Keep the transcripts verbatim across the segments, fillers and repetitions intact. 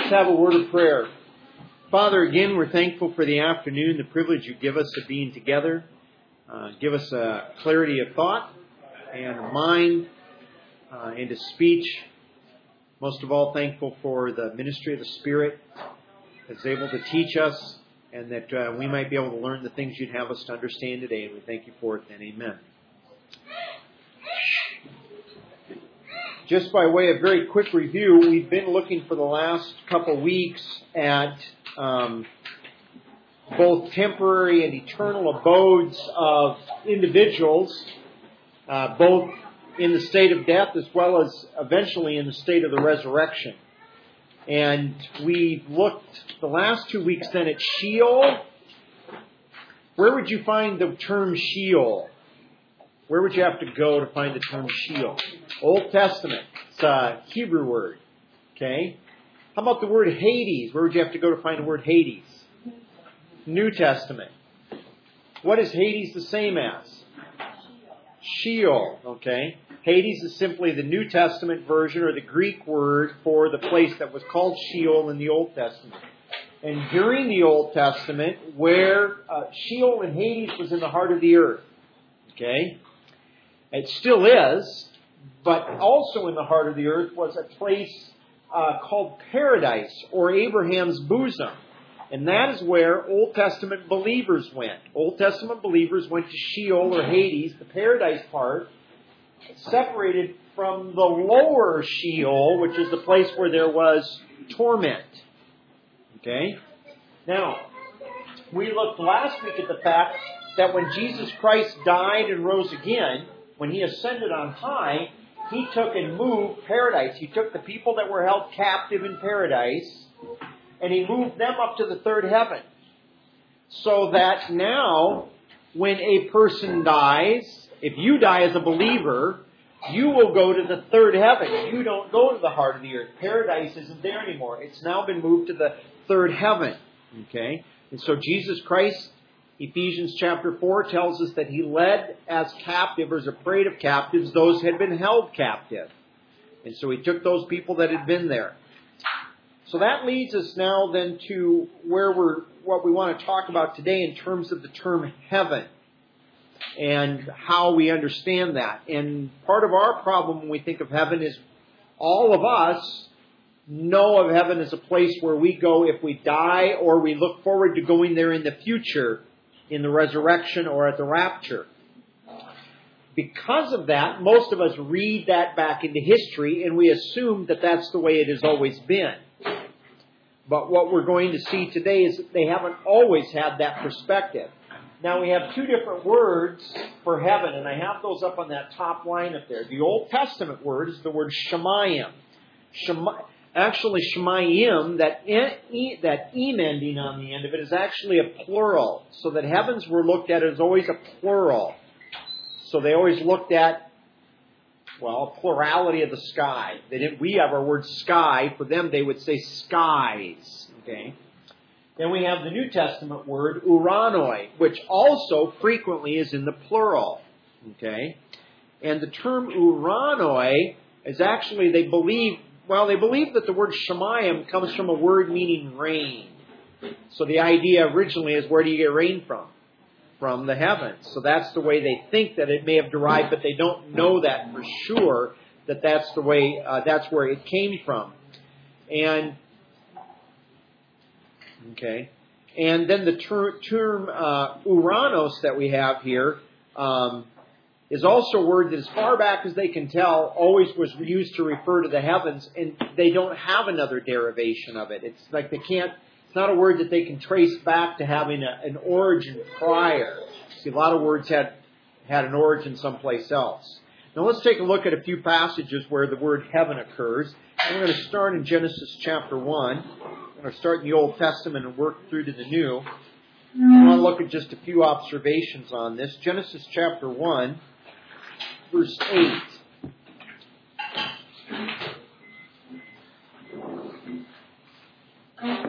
Let's have a word of prayer. Father, again, we're thankful for the afternoon, the privilege you give us of being together. Uh, give us a clarity of thought and a mind uh, and a speech. Most of all, thankful for the ministry of the Spirit that's able to teach us and that uh, we might be able to learn the things you'd have us to understand today. And we thank you for it then. Amen. Just by way of very quick review, we've been looking for the last couple weeks at um, both temporary and eternal abodes of individuals, uh, both in the state of death as well as eventually in the state of the resurrection. And we looked the last two weeks then at Sheol. Where would you find the term Sheol? Where would you have to go to find the term Sheol? Old Testament. It's a Hebrew word. Okay? How about the word Hades? Where would you have to go to find the word Hades? New Testament. What is Hades the same as? Sheol. Okay? Hades is simply the New Testament version or the Greek word for the place that was called Sheol in the Old Testament. And during the Old Testament, where uh, Sheol and Hades was in the heart of the earth. Okay? It still is, but also in the heart of the earth was a place uh, called Paradise, or Abraham's bosom. And that is where Old Testament believers went. Old Testament believers went to Sheol or Hades, the Paradise part, separated from the lower Sheol, which is the place where there was torment. Okay? Now, we looked last week at the fact that when Jesus Christ died and rose again, when He ascended on high, He took and moved paradise. He took the people that were held captive in paradise and He moved them up to the third heaven. So that now, when a person dies, if you die as a believer, you will go to the third heaven. You don't go to the heart of the earth. Paradise isn't there anymore. It's now been moved to the third heaven. Okay? And so Jesus Christ, Ephesians chapter four tells us that He led as captive, or as a parade of captives, those who had been held captive. And so He took those people that had been there. So that leads us now then to where we're, what we want to talk about today in terms of the term heaven and how we understand that. And part of our problem when we think of heaven is all of us know of heaven as a place where we go if we die, or we look forward to going there in the future, in the resurrection or at the rapture. Because of that, most of us read that back into history and we assume that that's the way it has always been. But what we're going to see today is that they haven't always had that perspective. Now we have two different words for heaven, and I have those up on that top line up there. The Old Testament word is the word Shemayim. Shema, actually, Shemayim, that e, that im ending on the end of it is actually a plural. So that heavens were looked at as always a plural. So they always looked at, well, a plurality of the sky. They didn't, we have our word sky. For them, they would say skies. Okay. Then we have the New Testament word uranoi, which also frequently is in the plural. Okay. And the term uranoi is actually, they believe, well, they believe that the word Shemayim comes from a word meaning rain. So the idea originally is, where do you get rain from? From the heavens. So that's the way they think that it may have derived, but they don't know that for sure, that that's the way, uh, that's where it came from. And, okay. And then the ter- term uh, Uranos that we have here um, is also a word that, as far back as they can tell, always was used to refer to the heavens, and they don't have another derivation of it. It's like they can't, it's not a word that they can trace back to having a, an origin prior. See, a lot of words had, had an origin someplace else. Now let's take a look at a few passages where the word heaven occurs. And we're going to start in Genesis chapter one. We're going to start in the Old Testament and work through to the New. I want to look at just a few observations on this. Genesis chapter one, verse eight.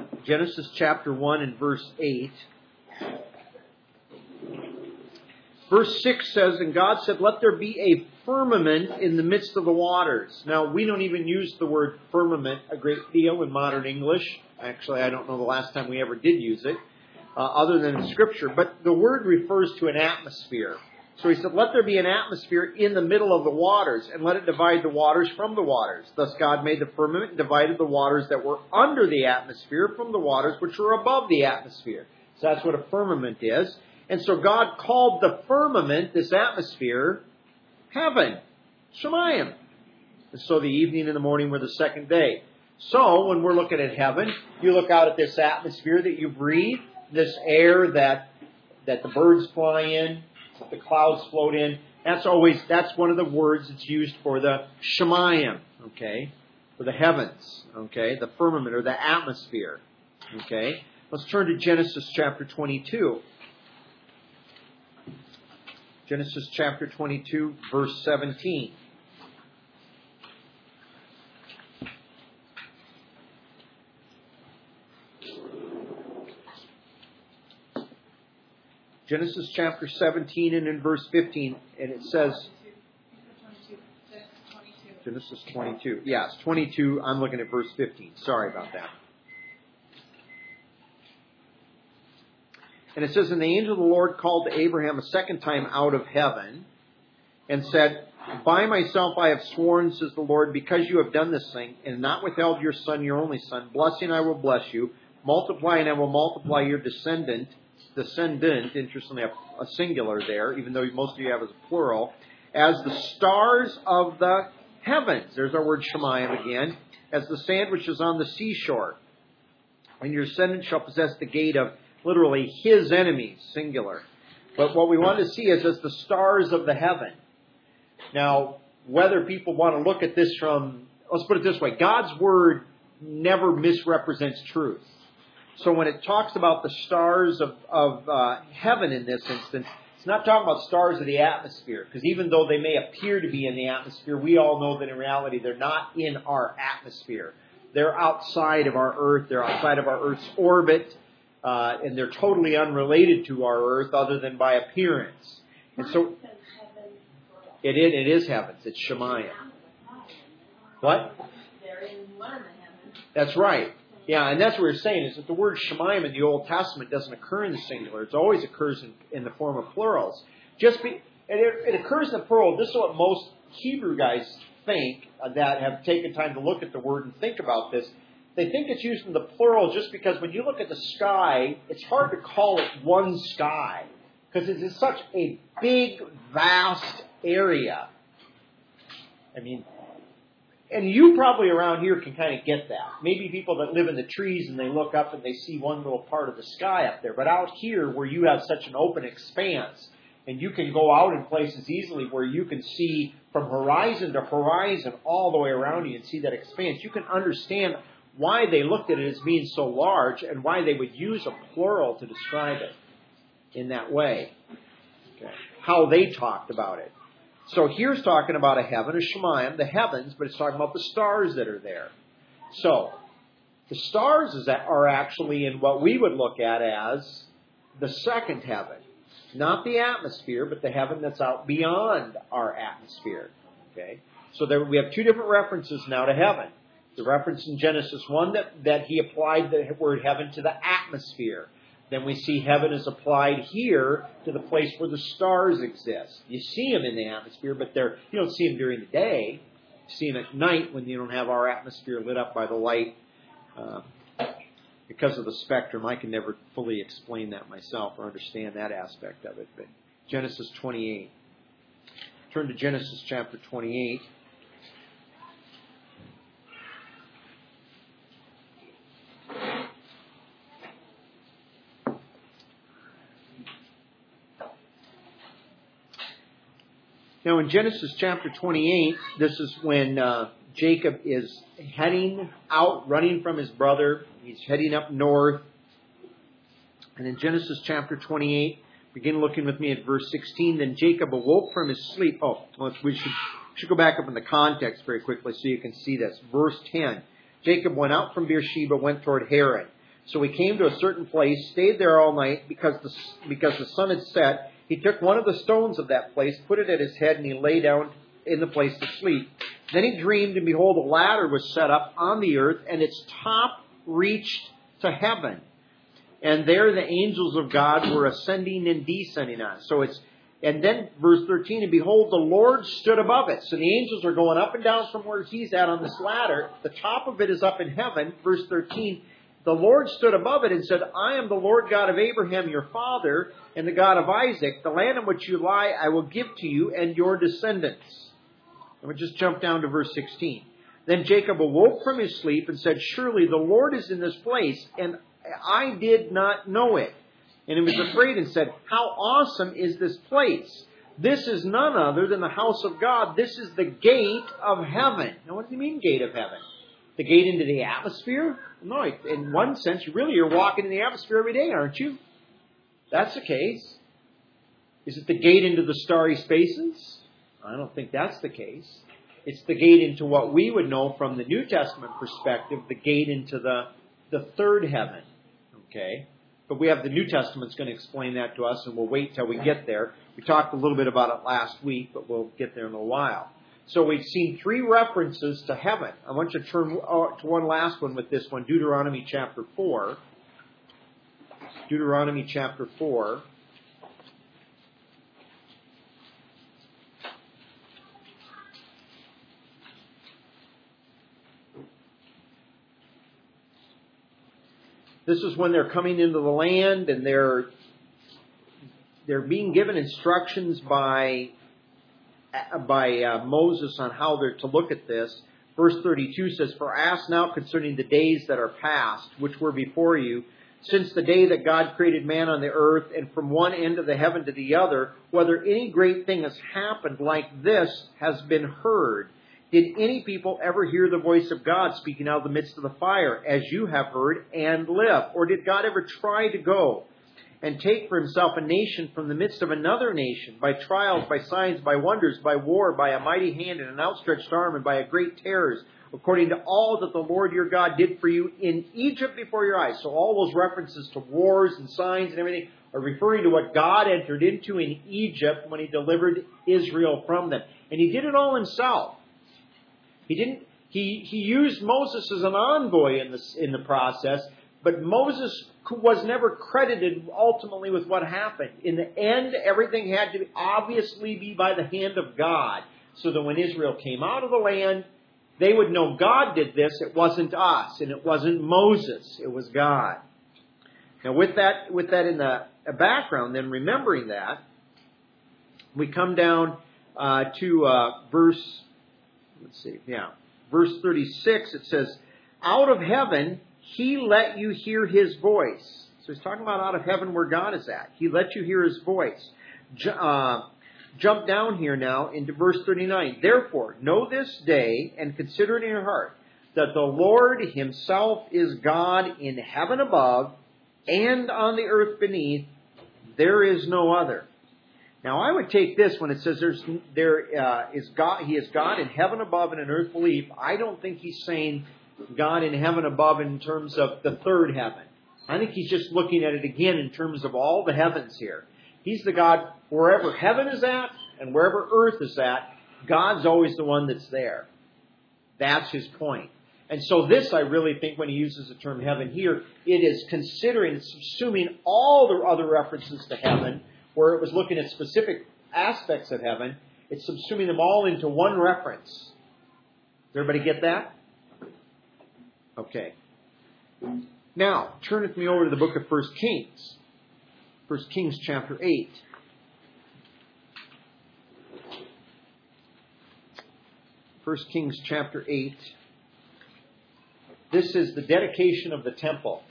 Genesis chapter one and verse eight. Verse six says, and God said, let there be a firmament in the midst of the waters. Now, we don't even use the word firmament a great deal in modern English. Actually, I don't know the last time we ever did use it, uh, other than in Scripture. But the word refers to an atmosphere. So he said, let there be an atmosphere in the middle of the waters, and let it divide the waters from the waters. Thus God made the firmament and divided the waters that were under the atmosphere from the waters which were above the atmosphere. So that's what a firmament is. And so God called the firmament, this atmosphere, heaven, Shemayim. And so the evening and the morning were the second day. So when we're looking at heaven, you look out at this atmosphere that you breathe, this air that that the birds fly in, the clouds float in. That's always, that's one of the words that's used for the Shemayim, okay, for the heavens, okay, the firmament or the atmosphere, okay. Let's turn to Genesis chapter twenty-two. Genesis chapter twenty-two, verse seventeen. Genesis chapter seventeen and in verse fifteen, and it says, Genesis twenty-two. Yes, twenty-two. I'm looking at verse fifteen. Sorry about that. And it says, and the angel of the Lord called to Abraham a second time out of heaven and said, by myself I have sworn, says the Lord, because you have done this thing and not withheld your son, your only son, blessing I will bless you, multiply and I will multiply your descendant, descendant, interestingly a, a singular there, even though most of you have as a plural, as the stars of the heavens. There's our word Shemayim again. As the sand which is on the seashore. And your descendant shall possess the gate of literally his enemies, singular. But what we want to see is as the stars of the heaven. Now, whether people want to look at this from, let's put it this way, God's word never misrepresents truth. So when it talks about the stars of, of uh, heaven in this instance, it's not talking about stars of the atmosphere. Because even though they may appear to be in the atmosphere, we all know that in reality they're not in our atmosphere. They're outside of our Earth. They're outside of our Earth's orbit. Uh, and they're totally unrelated to our Earth other than by appearance. And so it is, it is heavens. It's Shemayim. What? They're in one of the heavens. That's right. Yeah, and that's what we're saying is that the word Shemayim in the Old Testament doesn't occur in the singular. It always occurs in, in the form of plurals. Just be, and it, it occurs in the plural. This is what most Hebrew guys think uh, that have taken time to look at the word and think about this. They think it's used in the plural just because when you look at the sky, it's hard to call it one sky because it is such a big, vast area. I mean, and you probably around here can kind of get that. Maybe people that live in the trees and they look up and they see one little part of the sky up there. But out here where you have such an open expanse and you can go out in places easily where you can see from horizon to horizon all the way around you and see that expanse, you can understand why they looked at it as being so large and why they would use a plural to describe it in that way. Okay. How they talked about it. So here's talking about a heaven, a Shemayim, the heavens, but it's talking about the stars that are there. So the stars is that are actually in what we would look at as the second heaven. Not the atmosphere, but the heaven that's out beyond our atmosphere. Okay. So there we have two different references now to heaven. The reference in Genesis one that, that he applied the word heaven to the atmosphere. Then we see heaven is applied here to the place where the stars exist. You see them in the atmosphere, but they're, you don't see them during the day. You see them at night when you don't have our atmosphere lit up by the light. Uh, because of the spectrum, I can never fully explain that myself or understand that aspect of it. But Genesis twenty-eight. Turn to Genesis chapter twenty-eight. Now in Genesis chapter twenty-eight, this is when uh, Jacob is heading out, running from his brother. He's heading up north. And in Genesis chapter twenty-eight, begin looking with me at verse sixteen. Then Jacob awoke from his sleep. Oh, well, we should, should go back up in the context very quickly so you can see this. Verse ten. Jacob went out from Beersheba, went toward Haran. So he came to a certain place, stayed there all night because the, because the sun had set, He took one of the stones of that place, put it at his head, and he lay down in the place to sleep. Then he dreamed, and behold, a ladder was set up on the earth, and its top reached to heaven. And there the angels of God were ascending and descending on. So it's, and then verse thirteen, and behold, the Lord stood above it. So the angels are going up and down from where he's at on this ladder. The top of it is up in heaven. Verse thirteen, the Lord stood above it and said, I am the Lord God of Abraham, your father, and the God of Isaac. The land in which you lie I will give to you and your descendants. And we'll just jump down to verse sixteen. Then Jacob awoke from his sleep and said, surely the Lord is in this place, and I did not know it. And he was afraid and said, how awesome is this place? This is none other than the house of God. This is the gate of heaven. Now, what does he mean, gate of heaven? The gate into the atmosphere? No, in one sense, you really are walking in the atmosphere every day, aren't you? That's the case. Is it the gate into the starry spaces? I don't think that's the case. It's the gate into what we would know from the New Testament perspective, the gate into the, the third heaven. Okay? But we have the New Testament's going to explain that to us, and we'll wait till we get there. We talked a little bit about it last week, but we'll get there in a while. So we've seen three references to heaven. I want you to turn to one last one with this one, Deuteronomy chapter four. Deuteronomy chapter four. This is when they're coming into the land and they're they're being given instructions by by uh, Moses on how they're to look at this. Verse thirty-two says, for ask now concerning the days that are past, which were before you, since the day that God created man on the earth, and from one end of the heaven to the other, whether any great thing has happened like this has been heard. Did any people ever hear the voice of God speaking out of the midst of the fire, as you have heard, and live? Or did God ever try to go and take for himself a nation from the midst of another nation, by trials, by signs, by wonders, by war, by a mighty hand and an outstretched arm, and by a great terrors, according to all that the Lord your God did for you in Egypt before your eyes? So all those references to wars and signs and everything are referring to what God entered into in Egypt when he delivered Israel from them. And he did it all himself. He didn't. He he used Moses as an envoy in this in the process, but Moses was never credited ultimately with what happened. In the end, everything had to obviously be by the hand of God, so that when Israel came out of the land, they would know God did this. It wasn't us, and it wasn't Moses. It was God. Now, with that with that in the background, then remembering that, we come down uh, to uh, verse. Let's see, yeah. Verse thirty-six, it says, out of heaven, he let you hear his voice. So he's talking about out of heaven where God is at. He let you hear his voice. Uh, jump down here now into verse thirty-nine. Therefore, know this day and consider it in your heart that the Lord himself is God in heaven above and on the earth beneath. There is no other. Now, I would take this when it says there's there uh, is God. He is God in heaven above and in earth beneath. I don't think he's saying God in heaven above in terms of the third heaven. I think he's just looking at it again in terms of all the heavens here. He's the God wherever heaven is at and wherever earth is at. God's always the one that's there. That's his point. And so this, I really think, when he uses the term heaven here, it is considering, it's assuming all the other references to heaven, where it was looking at specific aspects of heaven, it's subsuming them all into one reference. Does everybody get that? Okay. Now, turn with me over to the book of First Kings. First Kings chapter eight. First Kings chapter eight. This is the dedication of the temple.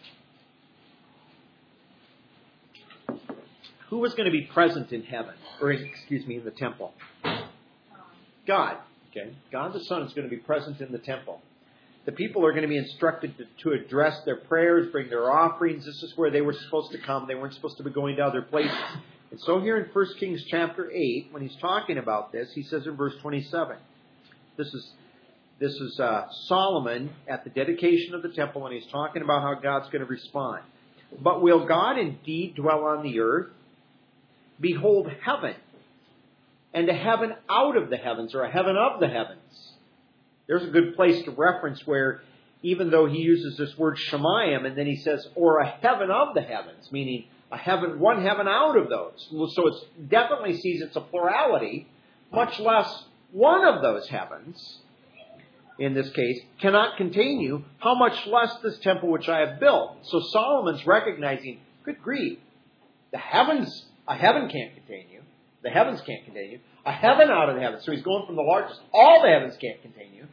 Who was going to be present in heaven? Or, excuse me, in the temple? God. Okay. God the Son is going to be present in the temple. The people are going to be instructed to, to address their prayers, bring their offerings. This is where they were supposed to come. They weren't supposed to be going to other places. And so here in First Kings chapter eight, when he's talking about this, he says in verse twenty-seven, this is this is uh, Solomon at the dedication of the temple, and he's talking about how God's going to respond. But will God indeed dwell on the earth? behold heaven, and a heaven out of the heavens, or a heaven of the heavens. There's a good place to reference where, even though he uses this word Shemayim, and then he says, or a heaven of the heavens, meaning a heaven, one heaven out of those. So it definitely sees it's a plurality, much less one of those heavens, in this case, cannot contain you, how much less this temple which I have built. So Solomon's recognizing, good grief, the heavens, a heaven can't contain you. The heavens can't contain you. A heaven out of the heavens. So he's going from the largest. All the heavens can't contain you.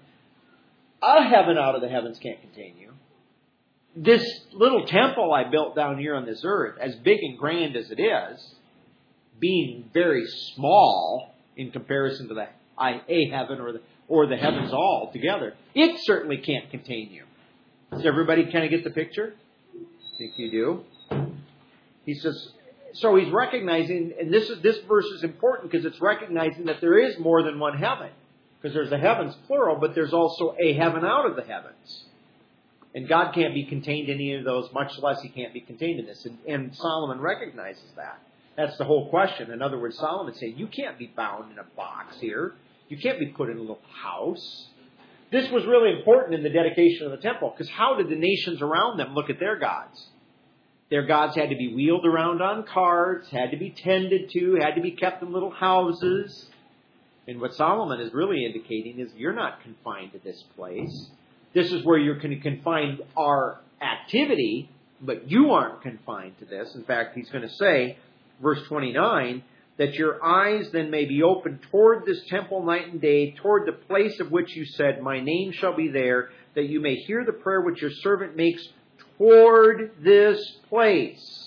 A heaven out of the heavens can't contain you. This little temple I built down here on this earth, as big and grand as it is, being very small in comparison to the a heaven or the, or the heavens all together, it certainly can't contain you. Does everybody kind of get the picture? I think you do. He says, so he's recognizing, and this is this verse is important because it's recognizing that there is more than one heaven. Because there's the heavens plural, but there's also a heaven out of the heavens. And God can't be contained in any of those, much less he can't be contained in this. And, and Solomon recognizes that. That's the whole question. In other words, Solomon's saying, you can't be bound in a box here. You can't be put in a little house. This was really important in the dedication of the temple, because how did the nations around them look at their gods? Their gods had to be wheeled around on carts, had to be tended to, had to be kept in little houses. And what Solomon is really indicating is you're not confined to this place. This is where you're going to confine our activity, but you aren't confined to this. In fact, he's going to say, verse twenty-nine, that your eyes then may be opened toward this temple night and day, toward the place of which you said, my name shall be there, that you may hear the prayer which your servant makes toward this place.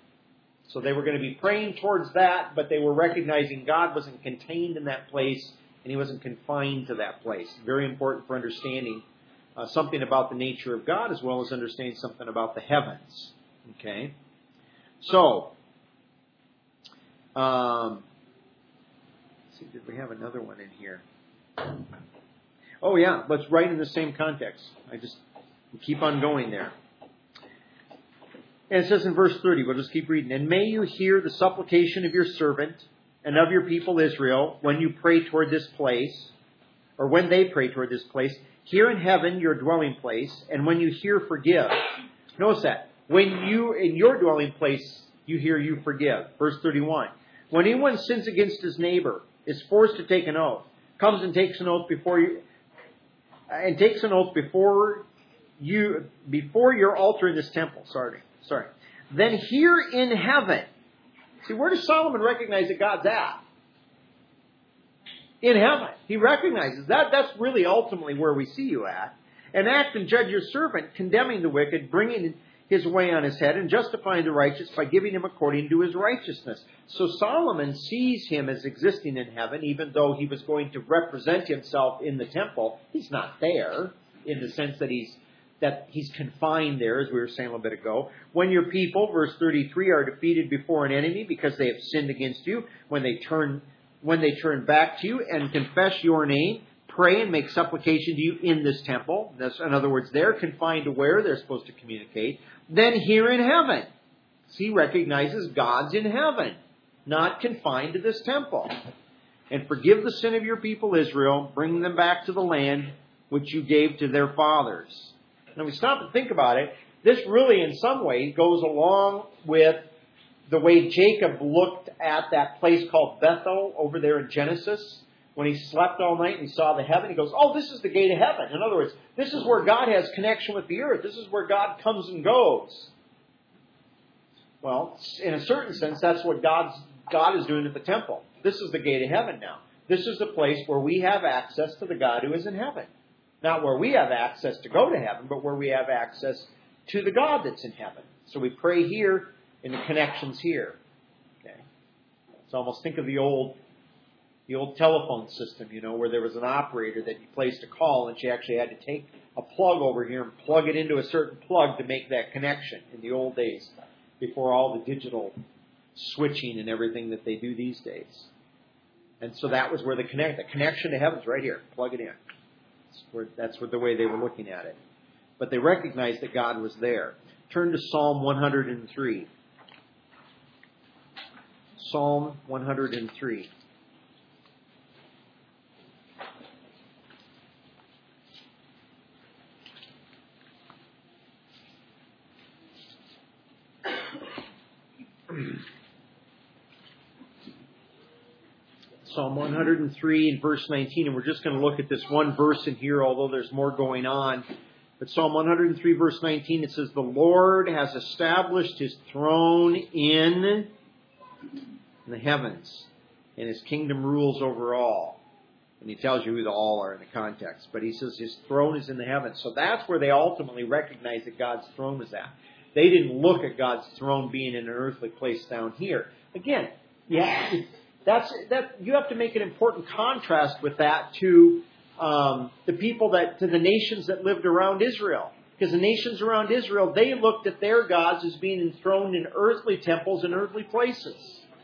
So they were going to be praying towards that, but they were recognizing God wasn't contained in that place, and he wasn't confined to that place. Very important for understanding uh, something about the nature of God, as well as understanding something about the heavens. Okay? So, um, let's see, did we have another one in here? Oh yeah, let's write in the same context. I just keep on going there. And it says in verse thirty, we'll just keep reading. And may you hear the supplication of your servant and of your people Israel when you pray toward this place, or when they pray toward this place. Here in heaven, your dwelling place, and when you hear, forgive. Notice that. When you, in your dwelling place, you hear, you forgive. Verse thirty-one. When anyone sins against his neighbor, is forced to take an oath, comes and takes an oath before you, and takes an oath before you, before your altar in this temple. Sorry. Sorry. Then here in heaven. See, where does Solomon recognize that God's at? In heaven. He recognizes that. That's really ultimately where we see you at. And act and judge your servant, condemning the wicked, bringing his way on his head, and justifying the righteous by giving him according to his righteousness. So Solomon sees him as existing in heaven, even though he was going to represent himself in the temple. He's not there, in the sense that he's that he's confined there, as we were saying a little bit ago. When your people, verse thirty-three, are defeated before an enemy because they have sinned against you, when they turn when they turn back to you and confess your name, pray and make supplication to you in this temple. That's, in other words, they're confined to where they're supposed to communicate. Then here in heaven. He recognizes God's in heaven, not confined to this temple. And forgive the sin of your people Israel, bring them back to the land which you gave to their fathers. Now, we stop and think about it. This really, in some way, goes along with the way Jacob looked at that place called Bethel over there in Genesis. When he slept all night and he saw the heaven, he goes, oh, this is the gate of heaven. In other words, this is where God has connection with the earth. This is where God comes and goes. Well, in a certain sense, that's what God's, God is doing at the temple. This is the gate of heaven now. This is the place where we have access to the God who is in heaven. Not where we have access to go to heaven, but where we have access to the God that's in heaven. So we pray here, and the connection's here. Okay. So almost think of the old, the old telephone system, you know, where there was an operator that you placed a call, and she actually had to take a plug over here and plug it into a certain plug to make that connection in the old days, before all the digital switching and everything that they do these days. And so that was where the connect, the connection to heaven's right here. Plug it in. That's where, that's what the way they were looking at it. But they recognized that God was there. Turn to Psalm one hundred three. Psalm one hundred three. Psalm one hundred three and verse nineteen, and we're just going to look at this one verse in here, although there's more going on. But Psalm one hundred three verse nineteen, it says, "The Lord has established His throne in the heavens, and His kingdom rules over all." And He tells you who the all are in the context. But He says His throne is in the heavens. So that's where they ultimately recognize that God's throne is at. They didn't look at God's throne being in an earthly place down here. Again, yeah, that's that. You have to make an important contrast with that to um, the people that, to the nations that lived around Israel. Because the nations around Israel, they looked at their gods as being enthroned in earthly temples and earthly places.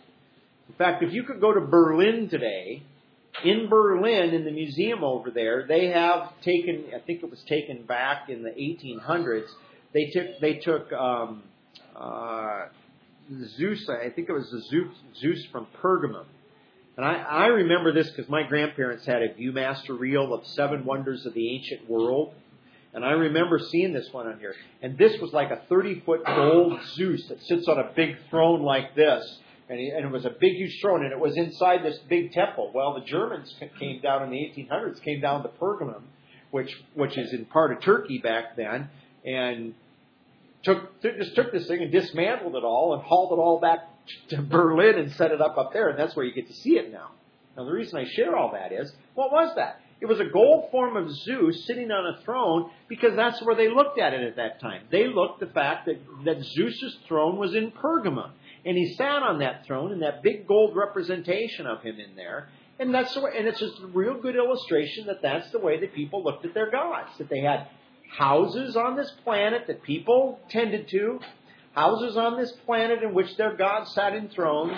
In fact, if you could go to Berlin today, in Berlin, in the museum over there, they have taken, I think it was taken back in the eighteen hundreds, they took, they took um, uh, Zeus, I think it was the Zeus, Zeus from Pergamum. And I, I remember this because my grandparents had a Viewmaster reel of Seven Wonders of the Ancient World. And I remember seeing this one on here. And this was like a thirty-foot gold Zeus that sits on a big throne like this. And, he, and it was a big, huge throne. And it was inside this big temple. Well, the Germans came down in the eighteen hundreds, came down to Pergamum, which which is in part of Turkey back then, and took just took this thing and dismantled it all and hauled it all back to Berlin and set it up up there. And that's where you get to see it now. Now, the reason I share all that is, what was that? It was a gold form of Zeus sitting on a throne because that's where they looked at it at that time. They looked at the fact that, that Zeus's throne was in Pergamum. And he sat on that throne and that big gold representation of him in there. And that's the way, and it's just a real good illustration that that's the way that people looked at their gods. That they had houses on this planet that people tended to. Houses on this planet in which their gods sat in thrones.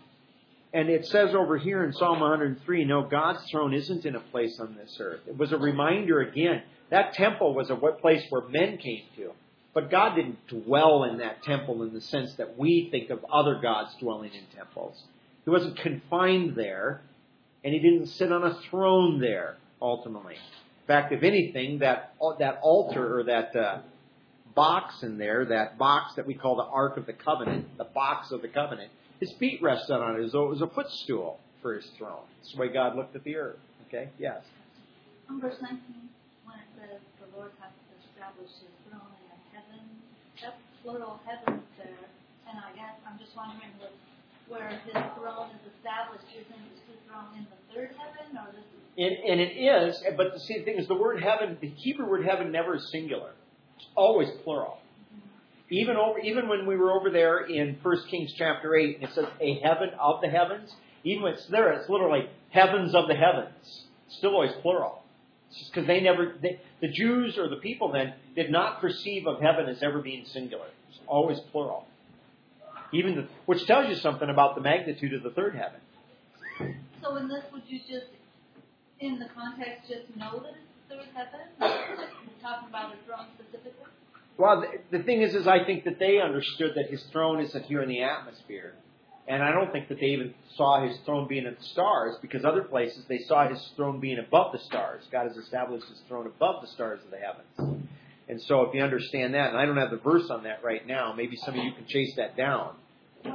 And it says over here in Psalm one hundred three, no, God's throne isn't in a place on this earth. It was a reminder again. That temple was a place where men came to. But God didn't dwell in that temple in the sense that we think of other gods dwelling in temples. He wasn't confined there. And He didn't sit on a throne there, ultimately. In fact, if anything, that, that altar or that uh, box in there, that box that we call the Ark of the Covenant, the box of the covenant, His feet rested on it as though it was a footstool for His throne. That's the way God looked at the earth. Okay? Yes? On verse nineteen, when it says the Lord has established His throne in heaven, that's plural heavens there. And I guess I'm just wondering what, where His throne is established, isn't His throne in the third heaven? Or this is... And, and it is, but the same thing is the word heaven, the Hebrew word heaven never is singular. It's always plural. Even over, even when we were over there in First Kings chapter eight, and it says a heaven of the heavens, even when it's there, it's literally heavens of the heavens. It's still always plural. It's just because they never, they, the Jews or the people then did not perceive of heaven as ever being singular. It's always plural. Even the, which tells you something about the magnitude of the third heaven. So in this, would you just, in the context, just know that it's the third heaven? Like you're talking about a throne specifically? Well, the, the thing is, is I think that they understood that His throne isn't here in the atmosphere. And I don't think that they even saw His throne being in the stars, because other places they saw His throne being above the stars. God has established His throne above the stars of the heavens. And so if you understand that, and I don't have the verse on that right now, maybe some of you can chase that down. The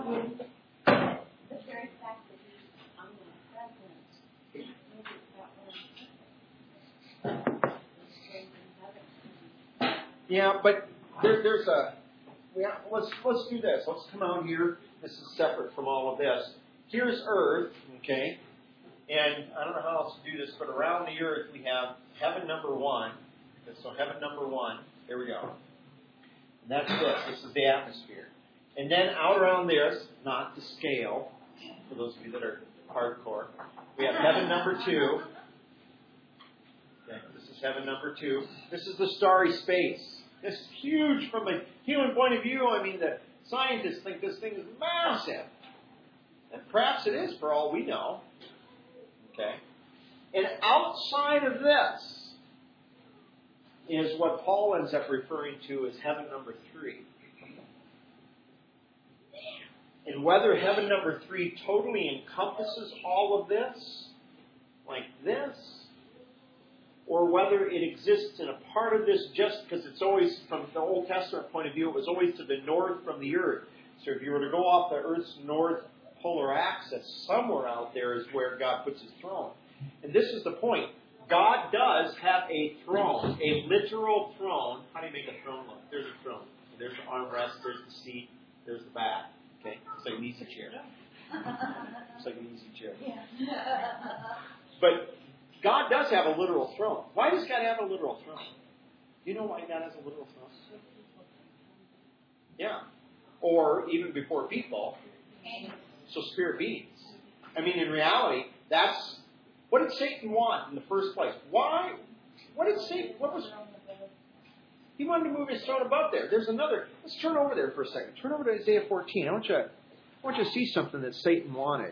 very fact that He's omnipresent, Yeah, but there, there's a. Yeah, let's let's do this. Let's come out here. This is separate from all of this. Here's Earth, okay, and I don't know how else to do this, but around the Earth we have heaven number one. So heaven number one. There we go. And that's this. This is the atmosphere. And then out around this, not to scale, for those of you that are hardcore, we have heaven number two. Okay, this is heaven number two. This is the starry space. This is huge from a human point of view. I mean, the scientists think this thing is massive. And perhaps it is for all we know. Okay? And outside of this is what Paul ends up referring to as heaven number three. And whether heaven number three totally encompasses all of this, like this, or whether it exists in a part of this just because it's always, from the Old Testament point of view, it was always to the north from the earth. So if you were to go off the earth's north polar axis, somewhere out there is where God puts his throne. And this is the point. God does have a throne, a literal throne. How do you make a throne look? There's a throne. There's the armrest, there's the seat, there's the back. Okay? It's like an easy chair. It's like an easy chair. But God does have a literal throne. Why does God have a literal throne? Do you know why God has a literal throne? Yeah. Or even before people, so spirit beings. I mean, in reality, that's what did Satan want in the first place? Why? What did Satan? What was? He wanted to move his throne above there. There's another. Let's turn over there for a second. Turn over to Isaiah fourteen. I want you. I want you to see something that Satan wanted.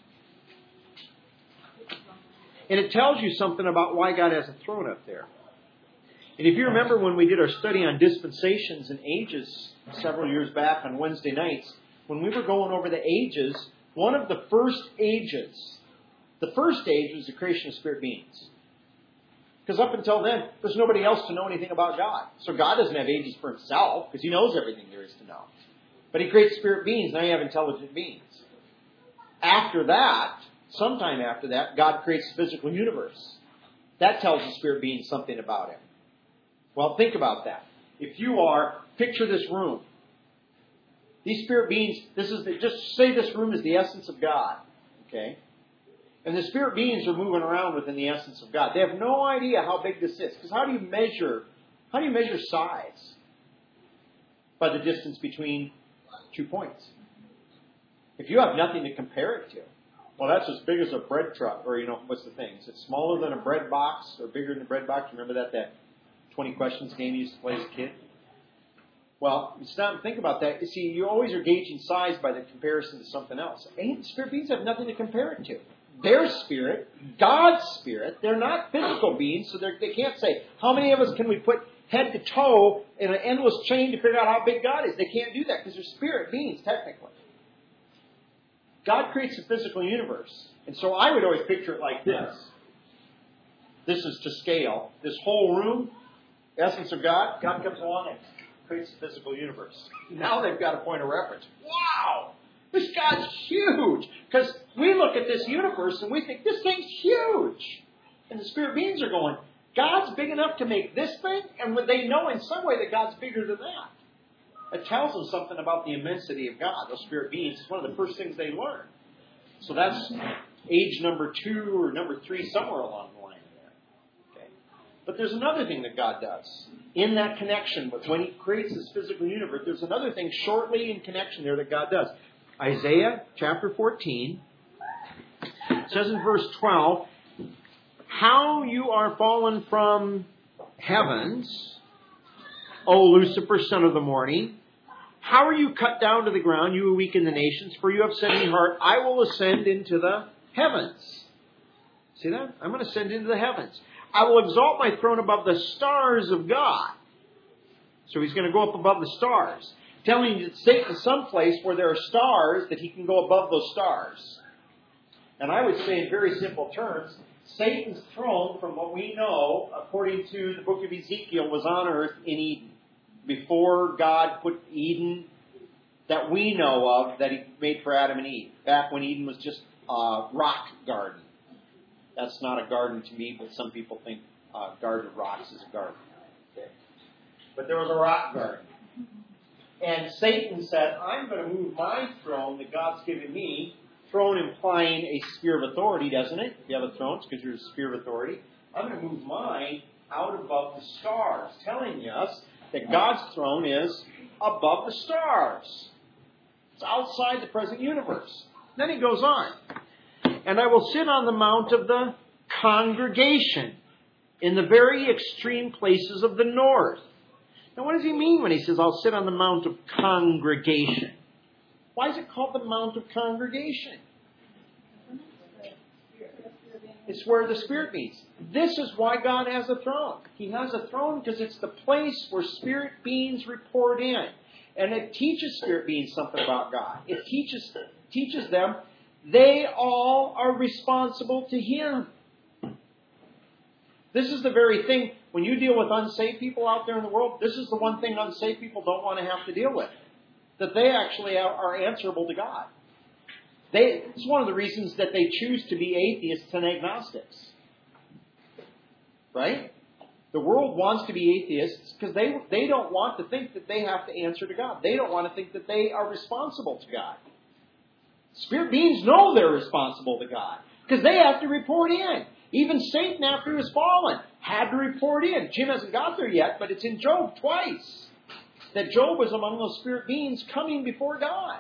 And it tells you something about why God has a throne up there. And if you remember when we did our study on dispensations and ages several years back on Wednesday nights, when we were going over the ages, one of the first ages, the first age was the creation of spirit beings. Because up until then, there's nobody else to know anything about God. So God doesn't have ages for himself because he knows everything there is to know. But he creates spirit beings. Now you have intelligent beings. After that, sometime after that, God creates the physical universe. That tells the spirit being something about him. Well, think about that. If you are, picture this room. These spirit beings, this is the, just say this room is the essence of God. Okay? And the spirit beings are moving around within the essence of God. They have no idea how big this is. Because how do you measure, how do you measure size? By the distance between two points. If you have nothing to compare it to, well, that's as big as a bread truck, or, you know, what's the thing? Is it smaller than a bread box, or bigger than a bread box? Remember that, that twenty questions game you used to play as a kid? Well, you stop and think about that. You see, you always are gauging size by the comparison to something else. And spirit beings have nothing to compare it to. Their spirit, God's spirit, they're not physical beings, so they can't say, how many of us can we put head to toe in an endless chain to figure out how big God is? They can't do that because they're spirit beings, technically. God creates the physical universe. And so I would always picture it like this. This is to scale. This whole room, essence of God, God comes along and creates the physical universe. Now they've got a point of reference. Wow! This God's huge! Because we look at this universe and we think, this thing's huge! And the spirit beings are going, God's big enough to make this thing? And they know in some way that God's bigger than that. It tells them something about the immensity of God. Those spirit beings, it's one of the first things they learn. So that's age number two or number three, somewhere along the line there. Okay. But there's another thing that God does. In that connection, with when he creates this physical universe, there's another thing shortly in connection there that God does. Isaiah chapter fourteen says in verse twelve, how you are fallen from heavens, O Lucifer, son of the morning. How are you cut down to the ground, you who weaken the nations? For you have said in your heart, I will ascend into the heavens. See that? I'm going to ascend into the heavens. I will exalt my throne above the stars of God. So he's going to go up above the stars. Telling you that Satan is someplace where there are stars, that he can go above those stars. And I would say in very simple terms, Satan's throne, from what we know, according to the book of Ezekiel, was on earth in Eden. Before God put Eden, that we know of, that he made for Adam and Eve. Back when Eden was just a rock garden. That's not a garden to me, but some people think a garden of rocks is a garden. Okay. But there was a rock garden. And Satan said, I'm going to move my throne that God's given me. Throne implying a sphere of authority, doesn't it? If you have a throne, it's because you're a sphere of authority. I'm going to move mine out above the stars, telling us that God's throne is above the stars. It's outside the present universe. Then he goes on. And I will sit on the mount of the congregation in the very extreme places of the north. Now, what does he mean when he says, I'll sit on the mount of congregation? Why is it called the mount of congregation? It's where the Spirit meets. This is why God has a throne. He has a throne because it's the place where spirit beings report in. And it teaches spirit beings something about God. It teaches teaches them they all are responsible to Him. This is the very thing, when you deal with unsaved people out there in the world, this is the one thing unsaved people don't want to have to deal with. That they actually are answerable to God. They, it's one of the reasons that they choose to be atheists and agnostics. Right? The world wants to be atheists because they, they don't want to think that they have to answer to God. They don't want to think that they are responsible to God. Spirit beings know they're responsible to God because they have to report in. Even Satan, after he was fallen, had to report in. Jim hasn't got there yet, but it's in Job twice that Job was among those spirit beings coming before God.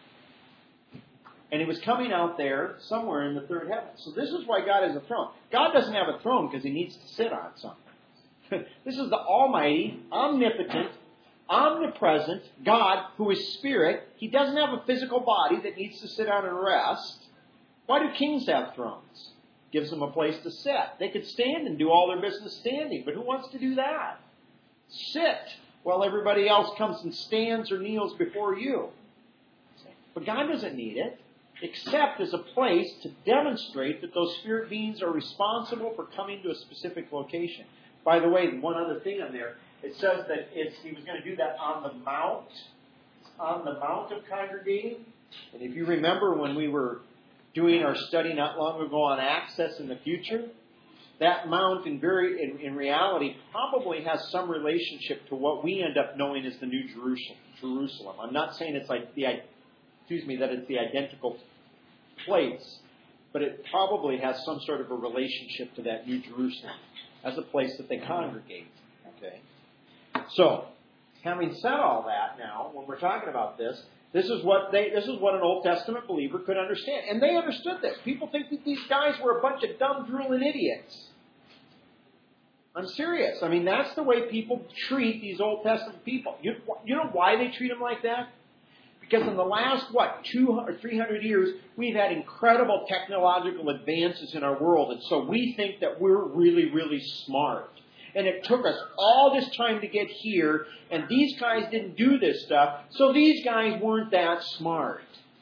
And he was coming out there somewhere in the third heaven. So this is why God has a throne. God doesn't have a throne because He needs to sit on something. This is the almighty, omnipotent, omnipresent God who is spirit. He doesn't have a physical body that needs to sit down and rest. Why do kings have thrones? Gives them a place to sit. They could stand and do all their business standing, but who wants to do that? Sit while everybody else comes and stands or kneels before you. But God doesn't need it, except as a place to demonstrate that those spirit beings are responsible for coming to a specific location. By the way, one other thing on there, it says that it's, He was going to do that on the mount, on the mount of congregating. And if you remember when we were doing our study not long ago on access in the future, that mount in very in, in reality probably has some relationship to what we end up knowing as the New Jerusalem. Jerusalem. I'm not saying it's like the excuse me that it's the identical place, but it probably has some sort of a relationship to that New Jerusalem as a place that they congregate. Okay. So, having said all that, now when we're talking about this, this is what they this is what an Old Testament believer could understand, and they understood this. People think that these guys were a bunch of dumb, drooling idiots. I'm serious. I mean, that's the way people treat these Old Testament people. You, you know why they treat them like that? Because in the last, what, two or three hundred years, we've had incredible technological advances in our world. And so we think that we're really, really smart. And it took us all this time to get here. And these guys didn't do this stuff. So these guys weren't that smart.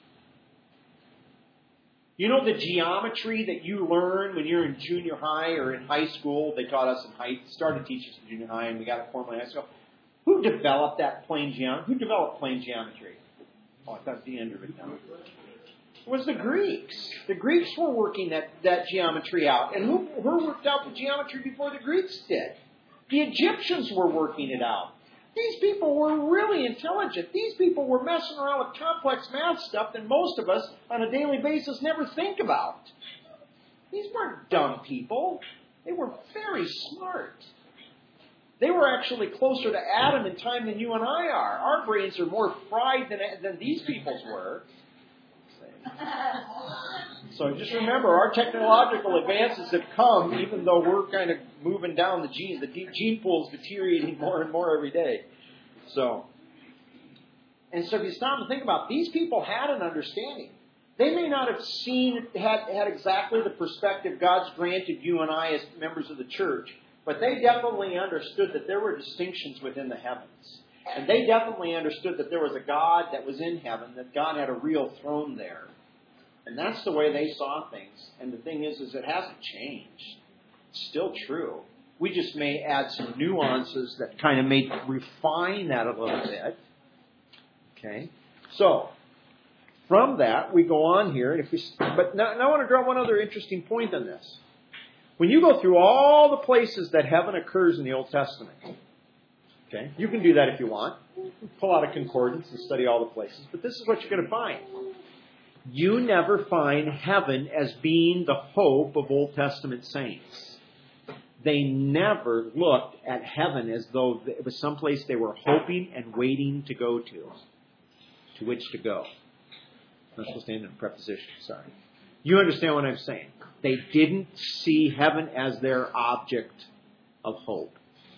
You know the geometry that you learn when you're in junior high or in high school? They taught us in high, started teaching us in junior high, and we got it formally in high school. Who developed that plane geometry? Who developed plane geometry? Oh, I thought the end of it now. It was the Greeks. The Greeks were working that, that geometry out. And who, who worked out the geometry before the Greeks did? The Egyptians were working it out. These people were really intelligent. These people were messing around with complex math stuff that most of us on a daily basis never think about. These weren't dumb people. They were very smart. They were actually closer to Adam in time than you and I are. Our brains are more fried than, than these people's were. So just remember, our technological advances have come even though we're kind of moving down the gene. The gene pool is deteriorating more and more every day. So, and so if you stop and think about it, these people had an understanding. They may not have seen, had, had exactly the perspective God's granted you and I as members of the church, but they definitely understood that there were distinctions within the heavens. And they definitely understood that there was a God that was in heaven, that God had a real throne there. And that's the way they saw things. And the thing is, is it hasn't changed. It's still true. We just may add some nuances that kind of may refine that a little bit. Okay? So, from that, we go on here. And if we, but now, now I want to draw one other interesting point on this. When you go through all the places that heaven occurs in the Old Testament, okay, you can do that if you want. Pull out a concordance and study all the places. But this is what you're going to find. You never find heaven as being the hope of Old Testament saints. They never looked at heaven as though it was someplace they were hoping and waiting to go to. To which to go. I'm not supposed to end in a preposition, sorry. You understand what I'm saying. They didn't see heaven as their object of hope.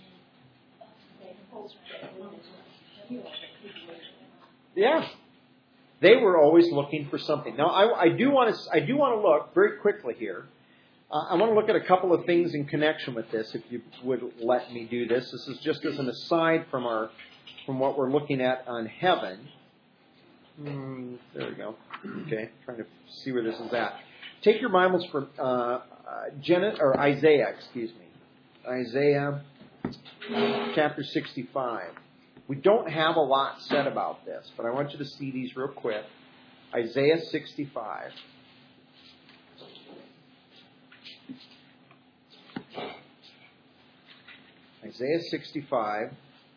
Yeah. They were always looking for something. Now, I, I do want to. I do want to look very quickly here. Uh, I want to look at a couple of things in connection with this. If you would let me do this, this is just as an aside from our from what we're looking at on heaven. Mm, there we go. Okay, trying to see where this is at. Take your Bibles for uh, uh, Gen- or Isaiah, excuse me. Isaiah chapter sixty-five. We don't have a lot said about this, but I want you to see these real quick. Isaiah sixty-five. Isaiah sixty-five.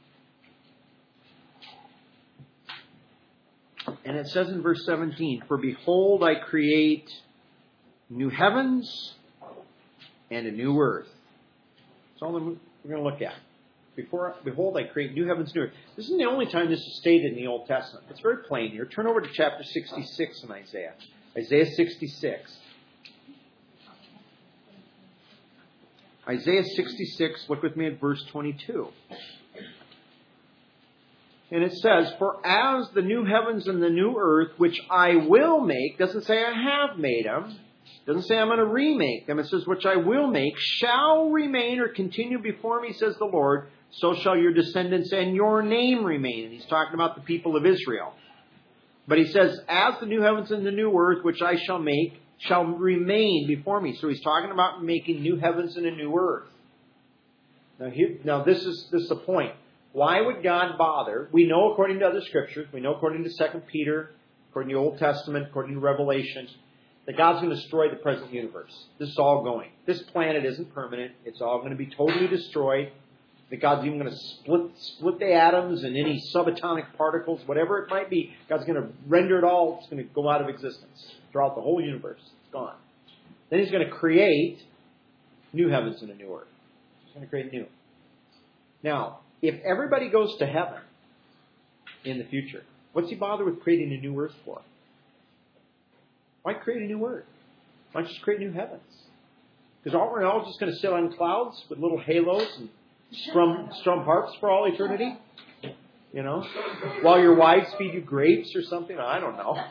And it says in verse seventeen, "For behold, I create new heavens and a new earth." That's all we're going to look at. Before, behold, I create new heavens and new earth. This isn't the only time this is stated in the Old Testament. It's very plain here. Turn over to chapter sixty-six in Isaiah. Isaiah sixty-six. Isaiah sixty-six, look with me at verse twenty-two. And it says, "For as the new heavens and the new earth, which I will make," doesn't say I have made them, doesn't say I'm going to remake them, it says, "which I will make, shall remain or continue before me, says the Lord, so shall your descendants and your name remain." And he's talking about the people of Israel. But he says, "as the new heavens and the new earth, which I shall make, shall remain before me." So he's talking about making new heavens and a new earth. Now, here, now this is this is the point. Why would God bother? We know according to other scriptures, we know according to Second Peter, according to the Old Testament, according to Revelation, that God's going to destroy the present universe. This is all going. This planet isn't permanent. It's all going to be totally destroyed. That God's even going to split split the atoms and any subatomic particles, whatever it might be. God's going to render it all. It's going to go out of existence throughout the whole universe. It's gone. Then He's going to create new heavens and a new earth. He's going to create new. Now, if everybody goes to heaven in the future, what's He bother with creating a new earth for? Why create a new earth? Why not just create new heavens? Because aren't we all just going to sit on clouds with little halos and strum, strum harps for all eternity? You know? While your wives feed you grapes or something? I don't know.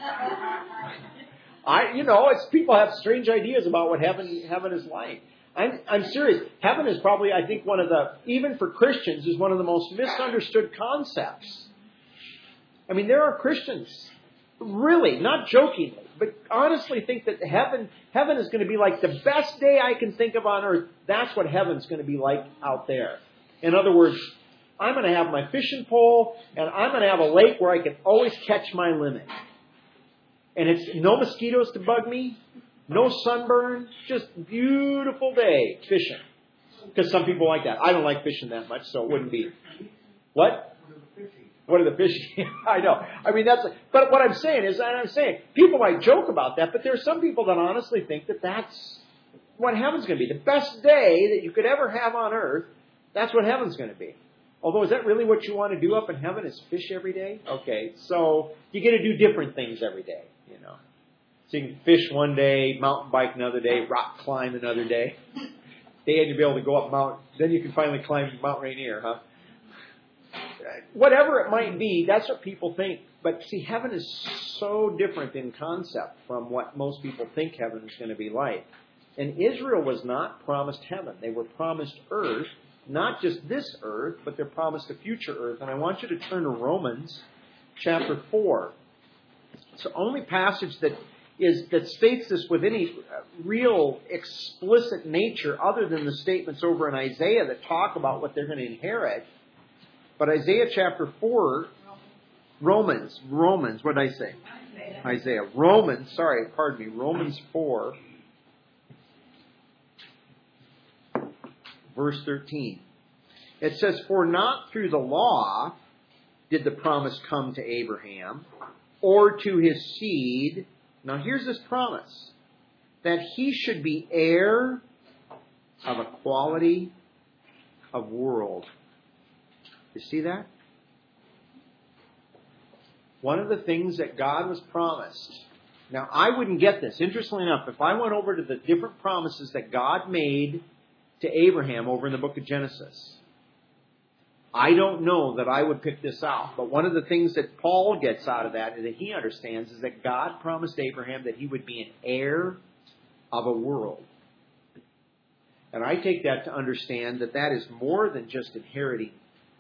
I, you know, it's people have strange ideas about what heaven heaven is like. I'm, I'm serious. Heaven is probably, I think, one of the, even for Christians, is one of the most misunderstood concepts. I mean, there are Christians, really, not jokingly, but honestly think that heaven, heaven is going to be like the best day I can think of on earth. That's what heaven's going to be like out there. In other words, I'm going to have my fishing pole, and I'm going to have a lake where I can always catch my limit. And it's no mosquitoes to bug me. No sunburn, just beautiful day fishing. Because some people like that. I don't like fishing that much, so it wouldn't be. What? What are the fishing? I know. I mean, that's. But what I'm saying is, and I'm saying, people might joke about that, but there are some people that honestly think that that's what heaven's going to be. The best day that you could ever have on earth, that's what heaven's going to be. Although, is that really what you want to do up in heaven, is fish every day? Okay, so you get to do different things every day, you know. So you can fish one day, mountain bike another day, rock climb another day. Then you'll be able to go up Mount, then you can finally climb Mount Rainier, huh? Whatever it might be, that's what people think. But see, heaven is so different in concept from what most people think heaven is going to be like. And Israel was not promised heaven. They were promised earth, not just this earth, but they're promised a future earth. And I want you to turn to Romans chapter four. It's the only passage that is that states this with any real explicit nature other than the statements over in Isaiah that talk about what they're going to inherit. But Isaiah chapter four, Romans, Romans, what did I say? Isaiah. Romans, sorry, pardon me, Romans four, verse thirteen. It says, "For not through the law did the promise come to Abraham, or to his seed." Now here's this promise, that he should be heir of a quality of world. You see that? One of the things that God was promised. Now I wouldn't get this. Interestingly enough, if I went over to the different promises that God made to Abraham over in the book of Genesis, I don't know that I would pick this out. But one of the things that Paul gets out of that, and that he understands, is that God promised Abraham that he would be an heir of a world. And I take that to understand that that is more than just inheriting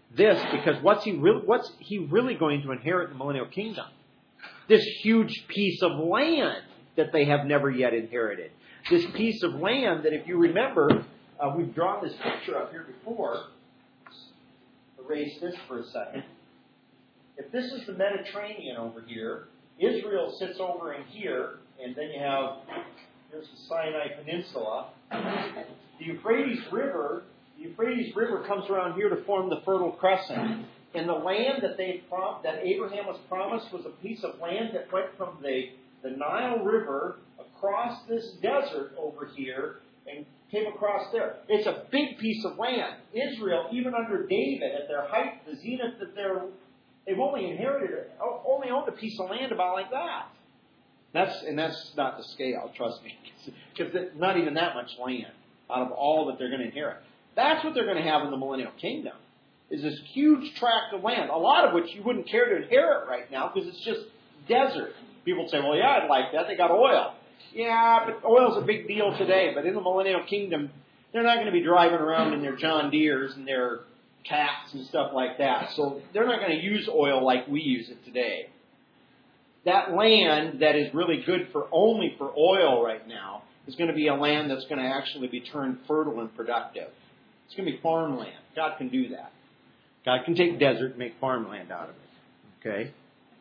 this because what's he really, what's he really going to inherit in the millennial kingdom? This huge piece of land that they have never yet inherited. This piece of land that, if you remember, uh, we've drawn this picture up here before. Erase this for a second. If this is the Mediterranean over here, Israel sits over in here, and then you have, here's the Sinai Peninsula. The Euphrates River, the Euphrates River comes around here to form the Fertile Crescent. And the land that they prom- that Abraham was promised was a piece of land that went from the, the Nile River across this desert over here and came across there. It's a big piece of land. Israel, even under David, at their height, the zenith that they're, they've only inherited, only owned a piece of land about like that. That's and that's not the scale, trust me, because it's not even that much land out of all that they're going to inherit. That's what they're going to have in the millennial kingdom. Is this huge tract of land, a lot of which you wouldn't care to inherit right now because it's just desert. People say, well, yeah, I'd like that. They got oil. Yeah, but oil's a big deal today. But in the millennial kingdom, they're not going to be driving around in their John Deeres and their Cats and stuff like that. So they're not going to use oil like we use it today. That land that is really good for only for oil right now is going to be a land that's going to actually be turned fertile and productive. It's going to be farmland. God can do that. God can take desert and make farmland out of it. Okay?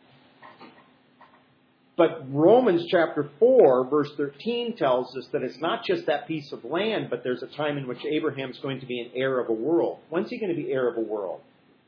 But Romans chapter four, verse thirteen tells us that it's not just that piece of land, but there's a time in which Abraham's going to be an heir of a world. When's he going to be heir of a world?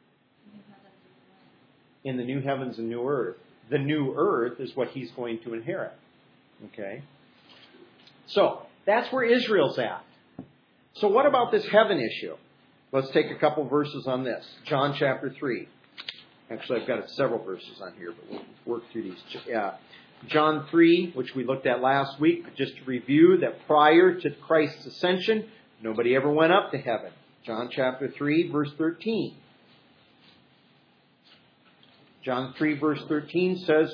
In the new heavens and new earth. The new earth is what he's going to inherit. Okay? So, that's where Israel's at. So what about this heaven issue? Let's take a couple verses on this. John chapter three. Actually, I've got several verses on here, but we'll work through these. Yeah. John three, which we looked at last week, but just to review that prior to Christ's ascension, nobody ever went up to heaven. John chapter three, verse thirteen. John three, verse thirteen says,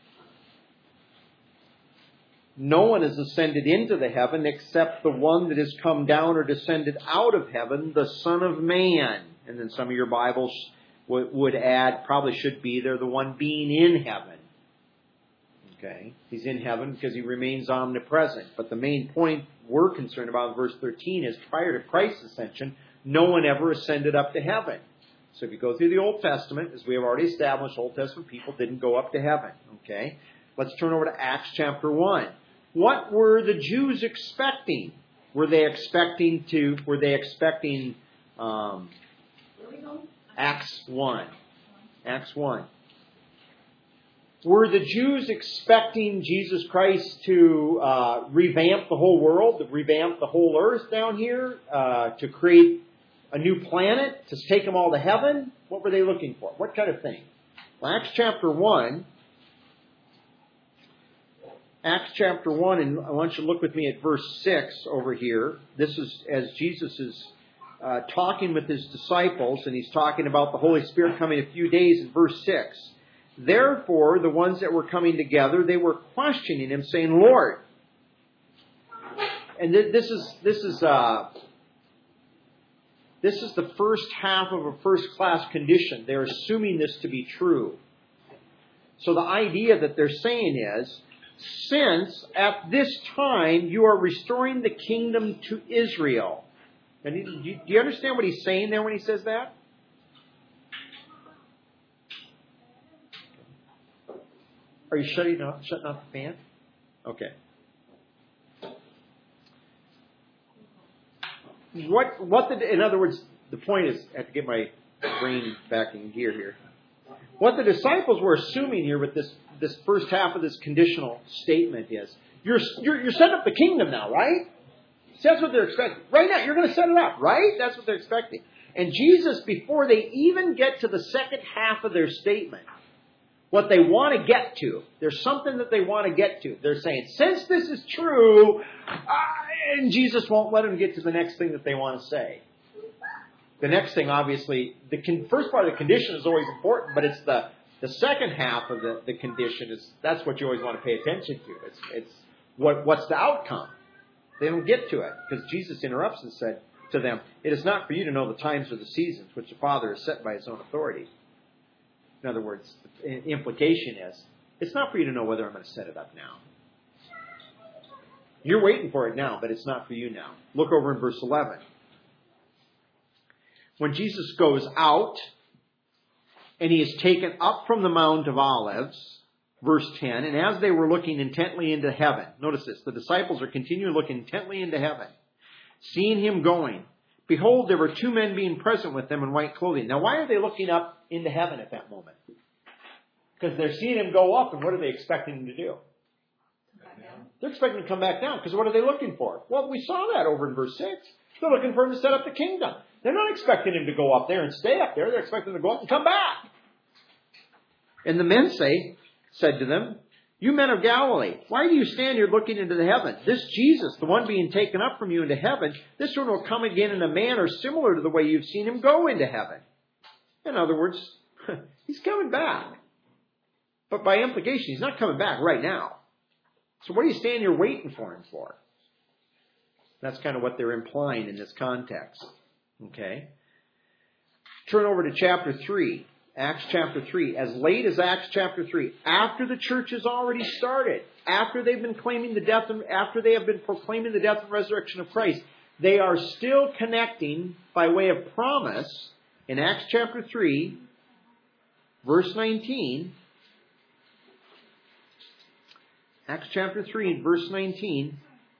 no one has ascended into the heaven except the one that has come down or descended out of heaven, the Son of Man. And then some of your Bibles w- would add, probably should be there, the one being in heaven. Okay? He's in heaven because he remains omnipresent. But the main point we're concerned about in verse thirteen is prior to Christ's ascension, no one ever ascended up to heaven. So if you go through the Old Testament, as we have already established, Old Testament people didn't go up to heaven. Okay? Let's turn over to Acts chapter one. What were the Jews expecting? Were they expecting to, were they expecting, um, Acts one. Acts one. Were the Jews expecting Jesus Christ to uh, revamp the whole world, to revamp the whole earth down here, uh, to create a new planet, to take them all to heaven? What were they looking for? What kind of thing? Well, Acts chapter one. Acts chapter one, and I want you to look with me at verse six over here. This is as Jesus is uh, talking with his disciples, and he's talking about the Holy Spirit coming a few days in verse six. Therefore, the ones that were coming together, they were questioning him, saying, Lord. And th- this is this is uh, this is the first half of a first-class condition. They're assuming this to be true. So the idea that they're saying is, since at this time you are restoring the kingdom to Israel. And do you understand what he's saying there when he says that? Are you shutting off, shutting off the fan? Okay. What, what the, in other words, the point is, I have to get my brain back in gear here. What the disciples were assuming here with this, this first half of this conditional statement is, you're, you're, you're setting up the kingdom now, right? See, that's what they're expecting. Right now, you're going to set it up, right? That's what they're expecting. And Jesus, before they even get to the second half of their statement, what they want to get to, there's something that they want to get to. They're saying, since this is true, uh, and Jesus won't let them get to the next thing that they want to say. The next thing, obviously, the con- first part of the condition is always important, but it's the, the second half of the, the condition is that's what you always want to pay attention to. It's it's what what's the outcome? They don't get to it because Jesus interrupts and said, to them, it is not for you to know the times or the seasons which the Father has set by his own authority. In other words, the implication is, it's not for you to know whether I'm going to set it up now. You're waiting for it now, but it's not for you now. Look over in verse eleven. When Jesus goes out and he is taken up from the Mount of Olives, verse ten, and as they were looking intently into heaven, notice this, the disciples are continuing looking intently into heaven, seeing him going. Behold, there were two men being present with them in white clothing. Now, why are they looking up into heaven at that moment? Because they're seeing him go up, and what are they expecting him to do? They're expecting him to come back down, because what are they looking for? Well, we saw that over in verse six. They're looking for him to set up the kingdom. They're not expecting him to go up there and stay up there. They're expecting him to go up and come back. And the men say, said to them, you men of Galilee, why do you stand here looking into the heaven? This Jesus, the one being taken up from you into heaven, this one will come again in a manner similar to the way you've seen him go into heaven. In other words, he's coming back. But by implication, he's not coming back right now. So what are you standing here waiting for him for? That's kind of what they're implying in this context. Okay? Turn over to chapter three. Acts chapter three. As late as Acts chapter three. After the church has already started. After they've been claiming the death and after they have been proclaiming the death and resurrection of Christ. They are still connecting by way of promise in Acts chapter three, verse nineteen. Acts chapter three, verse nineteen.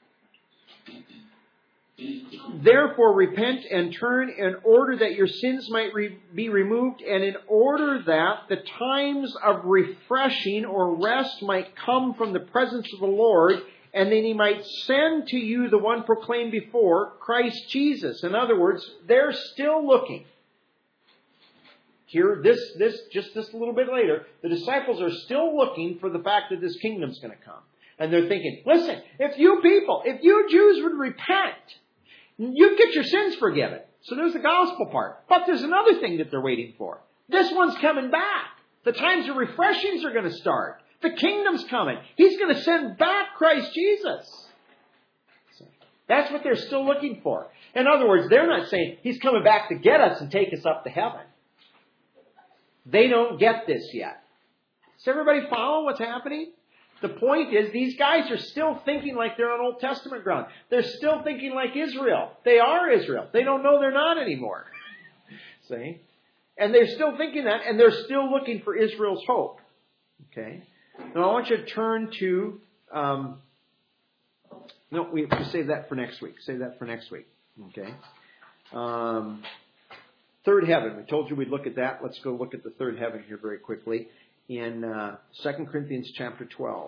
Therefore repent and turn in order that your sins might re- be removed, and in order that the times of refreshing or rest might come from the presence of the Lord, and then he might send to you the one proclaimed before, Christ Jesus. In other words, they're still looking. Here, this, this, just this a little bit later, the disciples are still looking for the fact that this kingdom's going to come. And they're thinking, listen, if you people, if you Jews would repent, you'd get your sins forgiven. So there's the gospel part. But there's another thing that they're waiting for. This one's coming back. The times of refreshings are going to start. The kingdom's coming. He's going to send back Christ Jesus. So that's what they're still looking for. In other words, they're not saying he's coming back to get us and take us up to heaven. They don't get this yet. Does everybody follow what's happening? The point is, these guys are still thinking like they're on Old Testament ground. They're still thinking like Israel. They are Israel. They don't know they're not anymore. See? And they're still thinking that, and they're still looking for Israel's hope. Okay? Now I want you to turn to... Um, no, we have to save that for next week. Save that for next week. Okay? Um... Third heaven. We told you we'd look at that. Let's go look at the third heaven here very quickly in uh, Second Corinthians chapter twelve.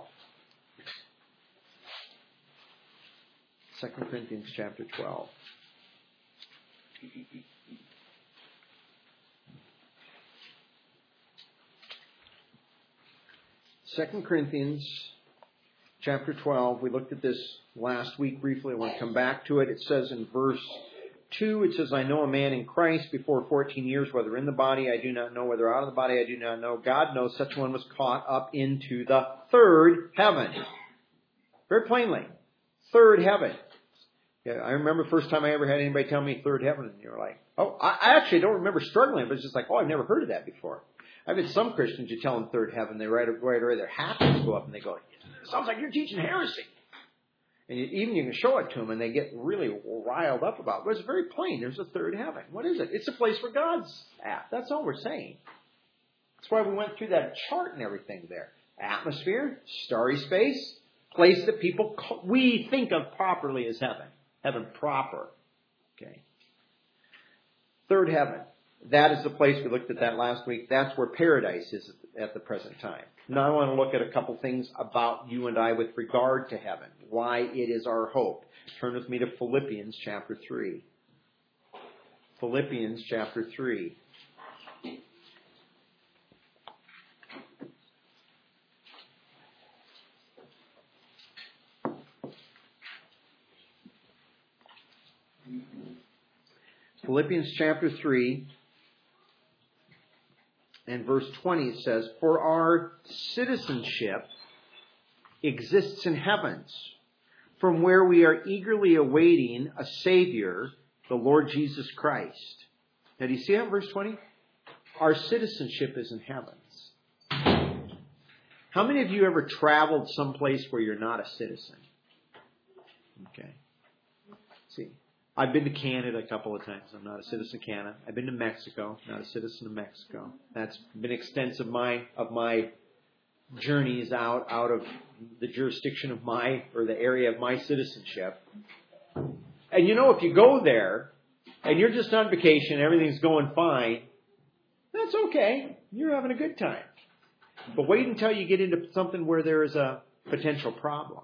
Second Corinthians chapter twelve. Second Corinthians chapter twelve. We looked at this last week briefly. I want to come back to it. It says in verse two, it says, I know a man in Christ before fourteen years, whether in the body I do not know, whether out of the body I do not know. God knows such one was caught up into the third heaven. Very plainly. Third heaven. Yeah, I remember the first time I ever had anybody tell me third heaven, and you were like, oh, I, I actually don't remember struggling, but it's just like, oh, I've never heard of that before. I've had some Christians, you tell them third heaven, they right away their hats go up and they go, it sounds like you're teaching heresy. And you, even you can show it to them, and they get really riled up about it. But it's very plain. There's a third heaven. What is it? It's a place where God's at. That's all we're saying. That's why we went through that chart and everything there. Atmosphere, starry space, place that people, call, we think of properly as heaven. Heaven proper. Okay. Third heaven. That is the place, we looked at that last week. That's where paradise is at the present time. Now I want to look at a couple things about you and I with regard to heaven. Why it is our hope. Turn with me to Philippians chapter three. Philippians chapter three. Philippians chapter three. And verse twenty it says, for our citizenship exists in heavens, from where we are eagerly awaiting a Savior, the Lord Jesus Christ. Now, do you see that in verse twenty? Our citizenship is in heavens. How many of you ever traveled someplace where you're not a citizen? Okay. See, I've been to Canada a couple of times. I'm not a citizen of Canada. I've been to Mexico. Not a citizen of Mexico. That's been extensive my of my journeys out out of the jurisdiction of my or the area of my citizenship. And you know, if you go there and you're just on vacation, everything's going fine, that's okay. You're having a good time. But wait until you get into something where there is a potential problem.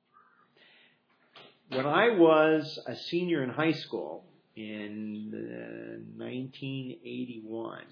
When I was a senior in high school in uh, nineteen eighty-one,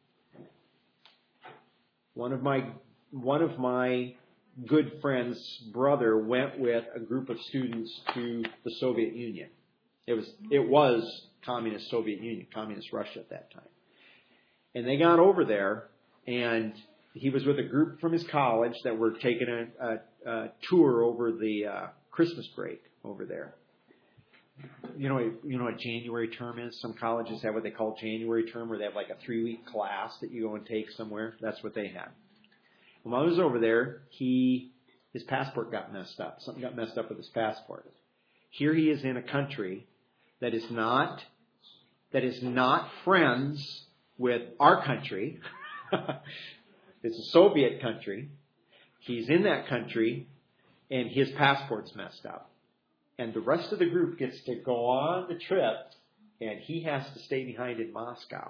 one of my one of my good friends' brother went with a group of students to the Soviet Union. It was it was communist Soviet Union, communist Russia at that time. And they got over there, and he was with a group from his college that were taking a, a, a tour over the uh, Christmas break over there. You know, you know what January term is? Some colleges have what they call January term, where they have like a three-week class that you go and take somewhere. That's what they had. While I was over there, he his passport got messed up. Something got messed up with his passport. Here he is in a country that is not that is not friends with our country. It's a Soviet country. He's in that country, and his passport's messed up. And the rest of the group gets to go on the trip, and he has to stay behind in Moscow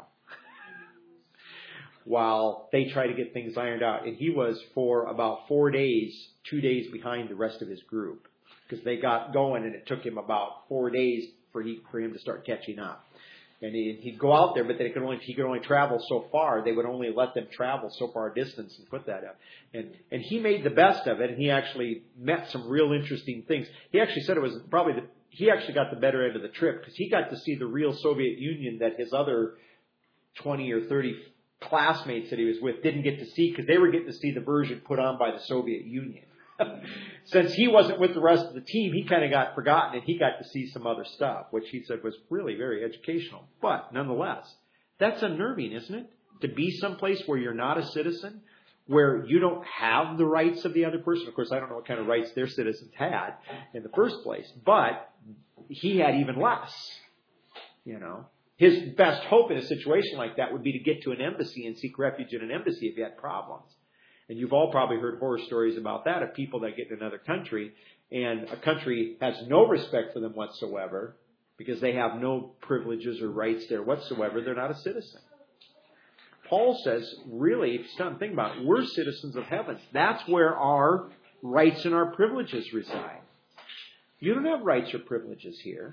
while they try to get things ironed out. And he was, for about four days, two days behind the rest of his group, because they got going, and it took him about four days for he for him to start catching up. And he, he'd go out there, but they could only he could only travel so far. They would only let them travel so far a distance and put that up. And and he made the best of it, and he actually met some real interesting things. He actually said it was probably the, he actually got the better end of the trip, because he got to see the real Soviet Union that his other twenty or thirty classmates that he was with didn't get to see, because they were getting to see the version put on by the Soviet Union. Since he wasn't with the rest of the team, he kind of got forgotten, and he got to see some other stuff, which he said was really very educational. But nonetheless, that's unnerving, isn't it? To be someplace where you're not a citizen, where you don't have the rights of the other person. Of course, I don't know what kind of rights their citizens had in the first place, but he had even less. You know, his best hope in a situation like that would be to get to an embassy and seek refuge in an embassy if he had problems. And you've all probably heard horror stories about that, of people that get in another country, and a country has no respect for them whatsoever because they have no privileges or rights there whatsoever. They're not a citizen. Paul says, really, if you stop and think about it, we're citizens of heaven. That's where our rights and our privileges reside. You don't have rights or privileges here.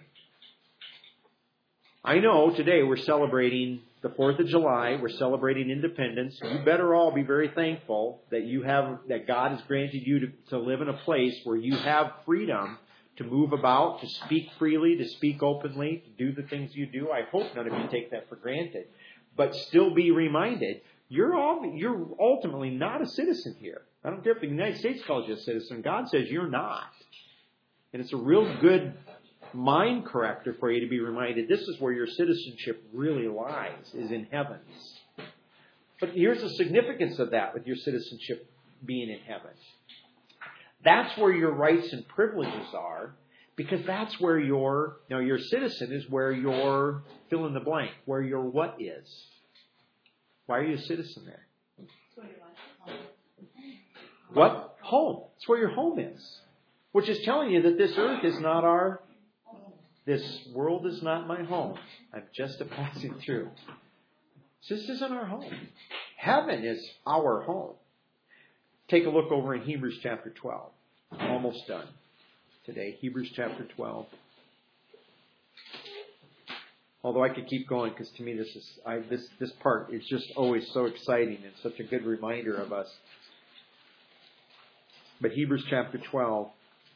I know today we're celebrating the fourth of July. We're celebrating independence. You better all be very thankful that you have, that God has granted you to, to live in a place where you have freedom to move about, to speak freely, to speak openly, to do the things you do. I hope none of you take that for granted. But still be reminded, you're all, you're ultimately not a citizen here. I don't care if the United States calls you a citizen. God says you're not. And it's a real good mind corrector for you to be reminded this is where your citizenship really lies, is in heavens. But here's the significance of that with your citizenship being in heaven. That's where your rights and privileges are, because that's where your, now your citizen is where your fill in the blank, where your what is. Why are you a citizen there? What? Home. It's where your home is. Which is telling you that this earth is not our This world is not my home. I'm just a passing through. This isn't our home. Heaven is our home. Take a look over in Hebrews chapter twelve. I'm almost done today. Hebrews chapter twelve. Although I could keep going, because to me this is I, this this part is just always so exciting and such a good reminder of us. But Hebrews chapter twelve.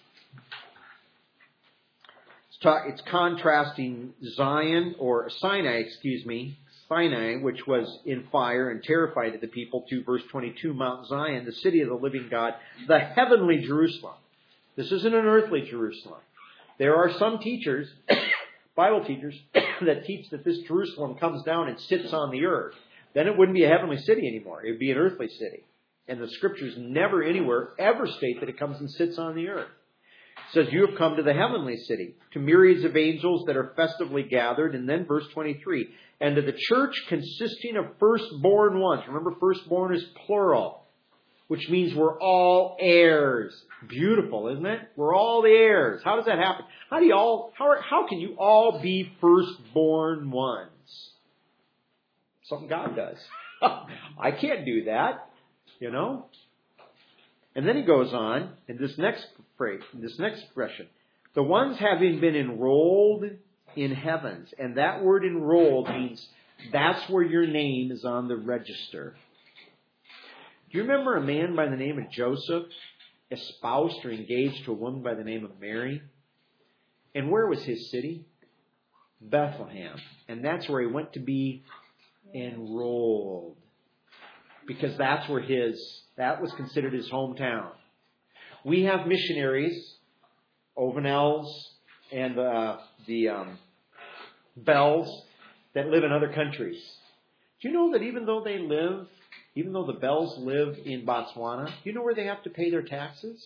It's contrasting Zion, or Sinai, excuse me, Sinai, which was in fire and terrified the people, to verse twenty-two, Mount Zion, the city of the living God, the heavenly Jerusalem. This isn't an earthly Jerusalem. There are some teachers Bible teachers that teach that this Jerusalem comes down and sits on the earth. Then it wouldn't be a heavenly city anymore. It would be an earthly city. And the Scriptures never anywhere ever state that it comes and sits on the earth. It says, you have come to the heavenly city, to myriads of angels that are festively gathered. And then verse twenty-three, and to the church consisting of firstborn ones. Remember, firstborn is plural, which means we're all heirs. Beautiful, isn't it? We're all the heirs. How does that happen? How do you all, how, are, how can you all be firstborn ones? Something God does. I can't do that, you know. And then he goes on in this next phrase, this next expression. The ones having been enrolled in heavens. And that word enrolled means that's where your name is on the register. Do you remember a man by the name of Joseph, espoused or engaged to a woman by the name of Mary? And where was his city? Bethlehem. And that's where he went to be enrolled. Because that's where his, that was considered his hometown. We have missionaries, Ovanels and uh, the um, Bells, that live in other countries. Do you know that even though they live, even though the Bells live in Botswana, do you know where they have to pay their taxes?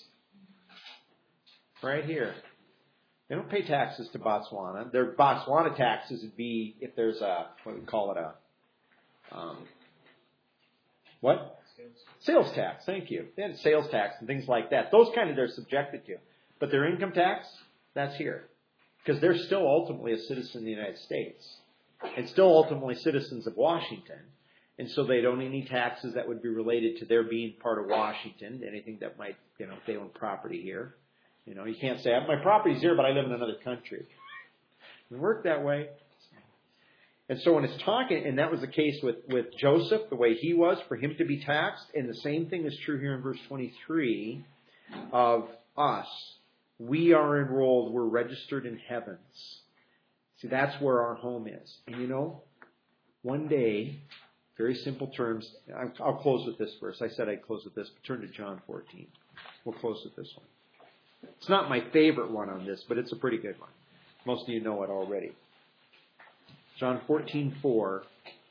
Right here. They don't pay taxes to Botswana. Their Botswana taxes would be if there's a, what do we call it, a, um, what? Sales tax, thank you. They had sales tax and things like that. Those kind of they're subjected to. But their income tax, that's here. Because they're still ultimately a citizen of the United States. And still ultimately citizens of Washington. And so they don't owe any taxes that would be related to their being part of Washington. Anything that might, you know, if they own property here. You know, you can't say, my property's here, but I live in another country. It doesn't work that way. And so when it's talking, and that was the case with, with Joseph, the way he was, for him to be taxed, and the same thing is true here in verse twenty-three of us. We are enrolled, we're registered in heavens. See, that's where our home is. And you know, one day, very simple terms, I'll close with this verse. I said I'd close with this, but turn to John fourteen. We'll close with this one. It's not my favorite one on this, but it's a pretty good one. Most of you know it already. John fourteen four.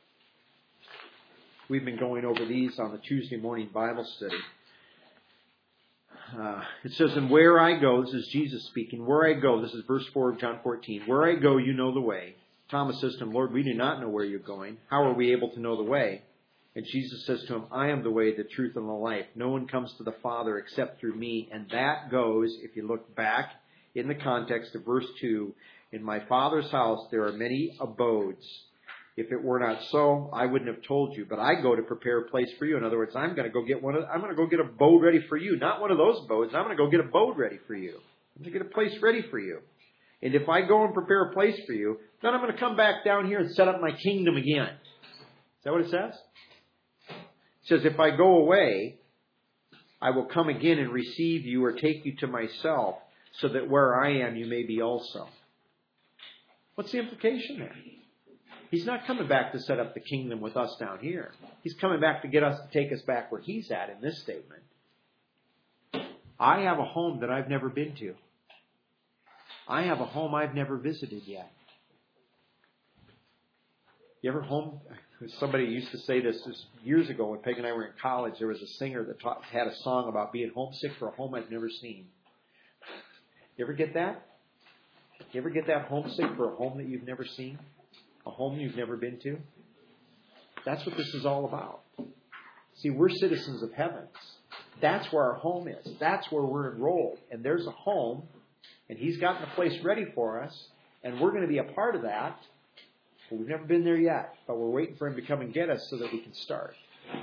We've been going over these on the Tuesday morning Bible study. Uh, it says, and where I go, this is Jesus speaking, where I go, this is verse four of John fourteen, where I go, you know the way. Thomas says to him, Lord, we do not know where you're going. How are we able to know the way? And Jesus says to him, I am the way, the truth, and the life. No one comes to the Father except through me. And that goes, if you look back in the context of verse two, in my Father's house there are many abodes. If it were not so, I wouldn't have told you. But I go to prepare a place for you. In other words, I'm going to go get one of, I'm going to go get a abode ready for you. Not one of those abodes. I'm going to go get a abode ready for you. I'm going to get a place ready for you. And if I go and prepare a place for you, then I'm going to come back down here and set up my kingdom again. Is that what it says? It says, if I go away, I will come again and receive you or take you to myself, so that where I am, you may be also. What's the implication there? He's not coming back to set up the kingdom with us down here. He's coming back to get us to take us back where he's at in this statement. I have a home that I've never been to. I have a home I've never visited yet. You ever home? Somebody used to say this, this years ago when Peg and I were in college. There was a singer that taught, had a song about being homesick for a home I've never seen. You ever get that? You ever get that homesick for a home that you've never seen? A home you've never been to? That's what this is all about. See, we're citizens of heavens. That's where our home is. That's where we're enrolled. And there's a home, and he's gotten a place ready for us, and we're going to be a part of that. But we've never been there yet, but we're waiting for him to come and get us so that we can start.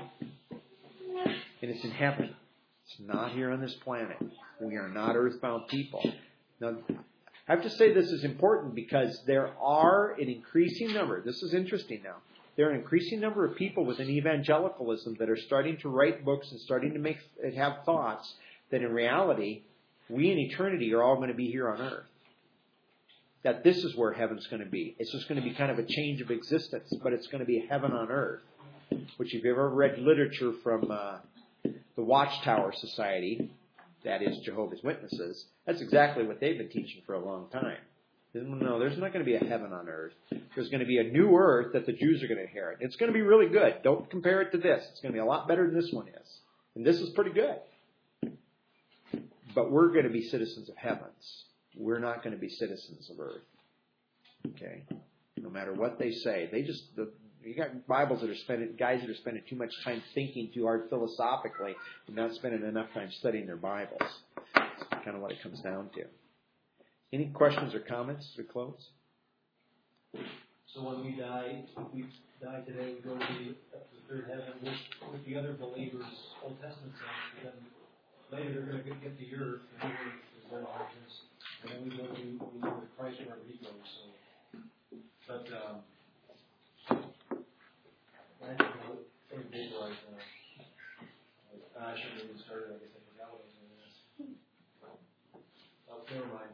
And it's in heaven. It's not here on this planet. We are not earthbound people. Now, I have to say this is important because there are an increasing number. This is interesting now. There are an increasing number of people within evangelicalism that are starting to write books and starting to make have thoughts that in reality, we in eternity are all going to be here on earth. That this is where heaven's going to be. It's just going to be kind of a change of existence, but it's going to be heaven on earth. Which if you've ever read literature from uh, the Watchtower Society, that is Jehovah's Witnesses, that's exactly what they've been teaching for a long time. No, there's not going to be a heaven on earth. There's going to be a new earth that the Jews are going to inherit. It's going to be really good. Don't compare it to this. It's going to be a lot better than this one is. And this is pretty good. But we're going to be citizens of heavens. We're not going to be citizens of earth. Okay? No matter what they say. They just, the, you got Bibles that are spending, guys that are spending too much time thinking too hard philosophically and not spending enough time studying their Bibles. That's kind of what it comes down to. Any questions or comments to close? So when we die, if we die today, we go to the, up to the third heaven with, with the other believers, Old Testament saints, and then later they're going to get the earth, the new earth is their inheritance, and then we go to, we go to Christ wherever he goes. So, but um, I think we're pretty big right now. I shouldn't have even started. I guess I forgot what I was going to ask. Oh, never mind.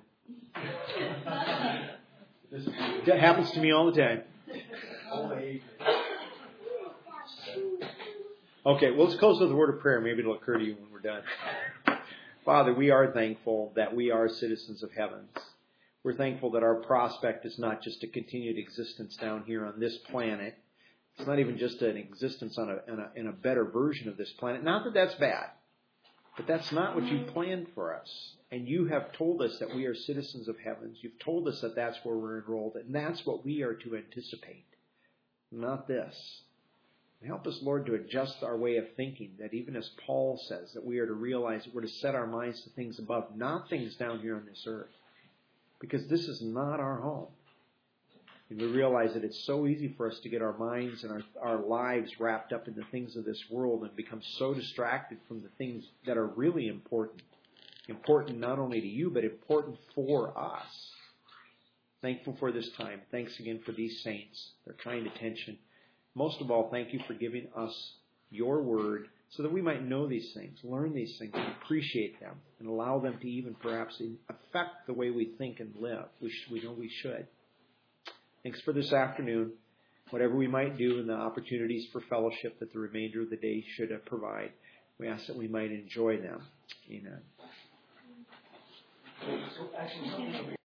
This That happens to me all the time. Okay, well, let's close with a word of prayer. Maybe it'll occur to you when we're done. Father, we are thankful that we are citizens of heavens. We're thankful that our prospect is not just a continued existence down here on this planet. It's not even just an existence on a, in a, in a better version of this planet. Not that that's bad, but that's not what you planned for us. And you have told us that we are citizens of heavens. You've told us that that's where we're enrolled. And that's what we are to anticipate. Not this. Help us, Lord, to adjust our way of thinking. That even as Paul says, that we are to realize that we're to set our minds to things above, not things down here on this earth. Because this is not our home. And we realize that it's so easy for us to get our minds and our, our lives wrapped up in the things of this world and become so distracted from the things that are really important. Important not only to you, but important for us. Thankful for this time. Thanks again for these saints, their kind attention. Most of all, thank you for giving us your word so that we might know these things, learn these things, and appreciate them, and allow them to even perhaps affect the way we think and live. We, sh- we know we should. Thanks for this afternoon. Whatever we might do and the opportunities for fellowship that the remainder of the day should provide, we ask that we might enjoy them. Amen. So actually, something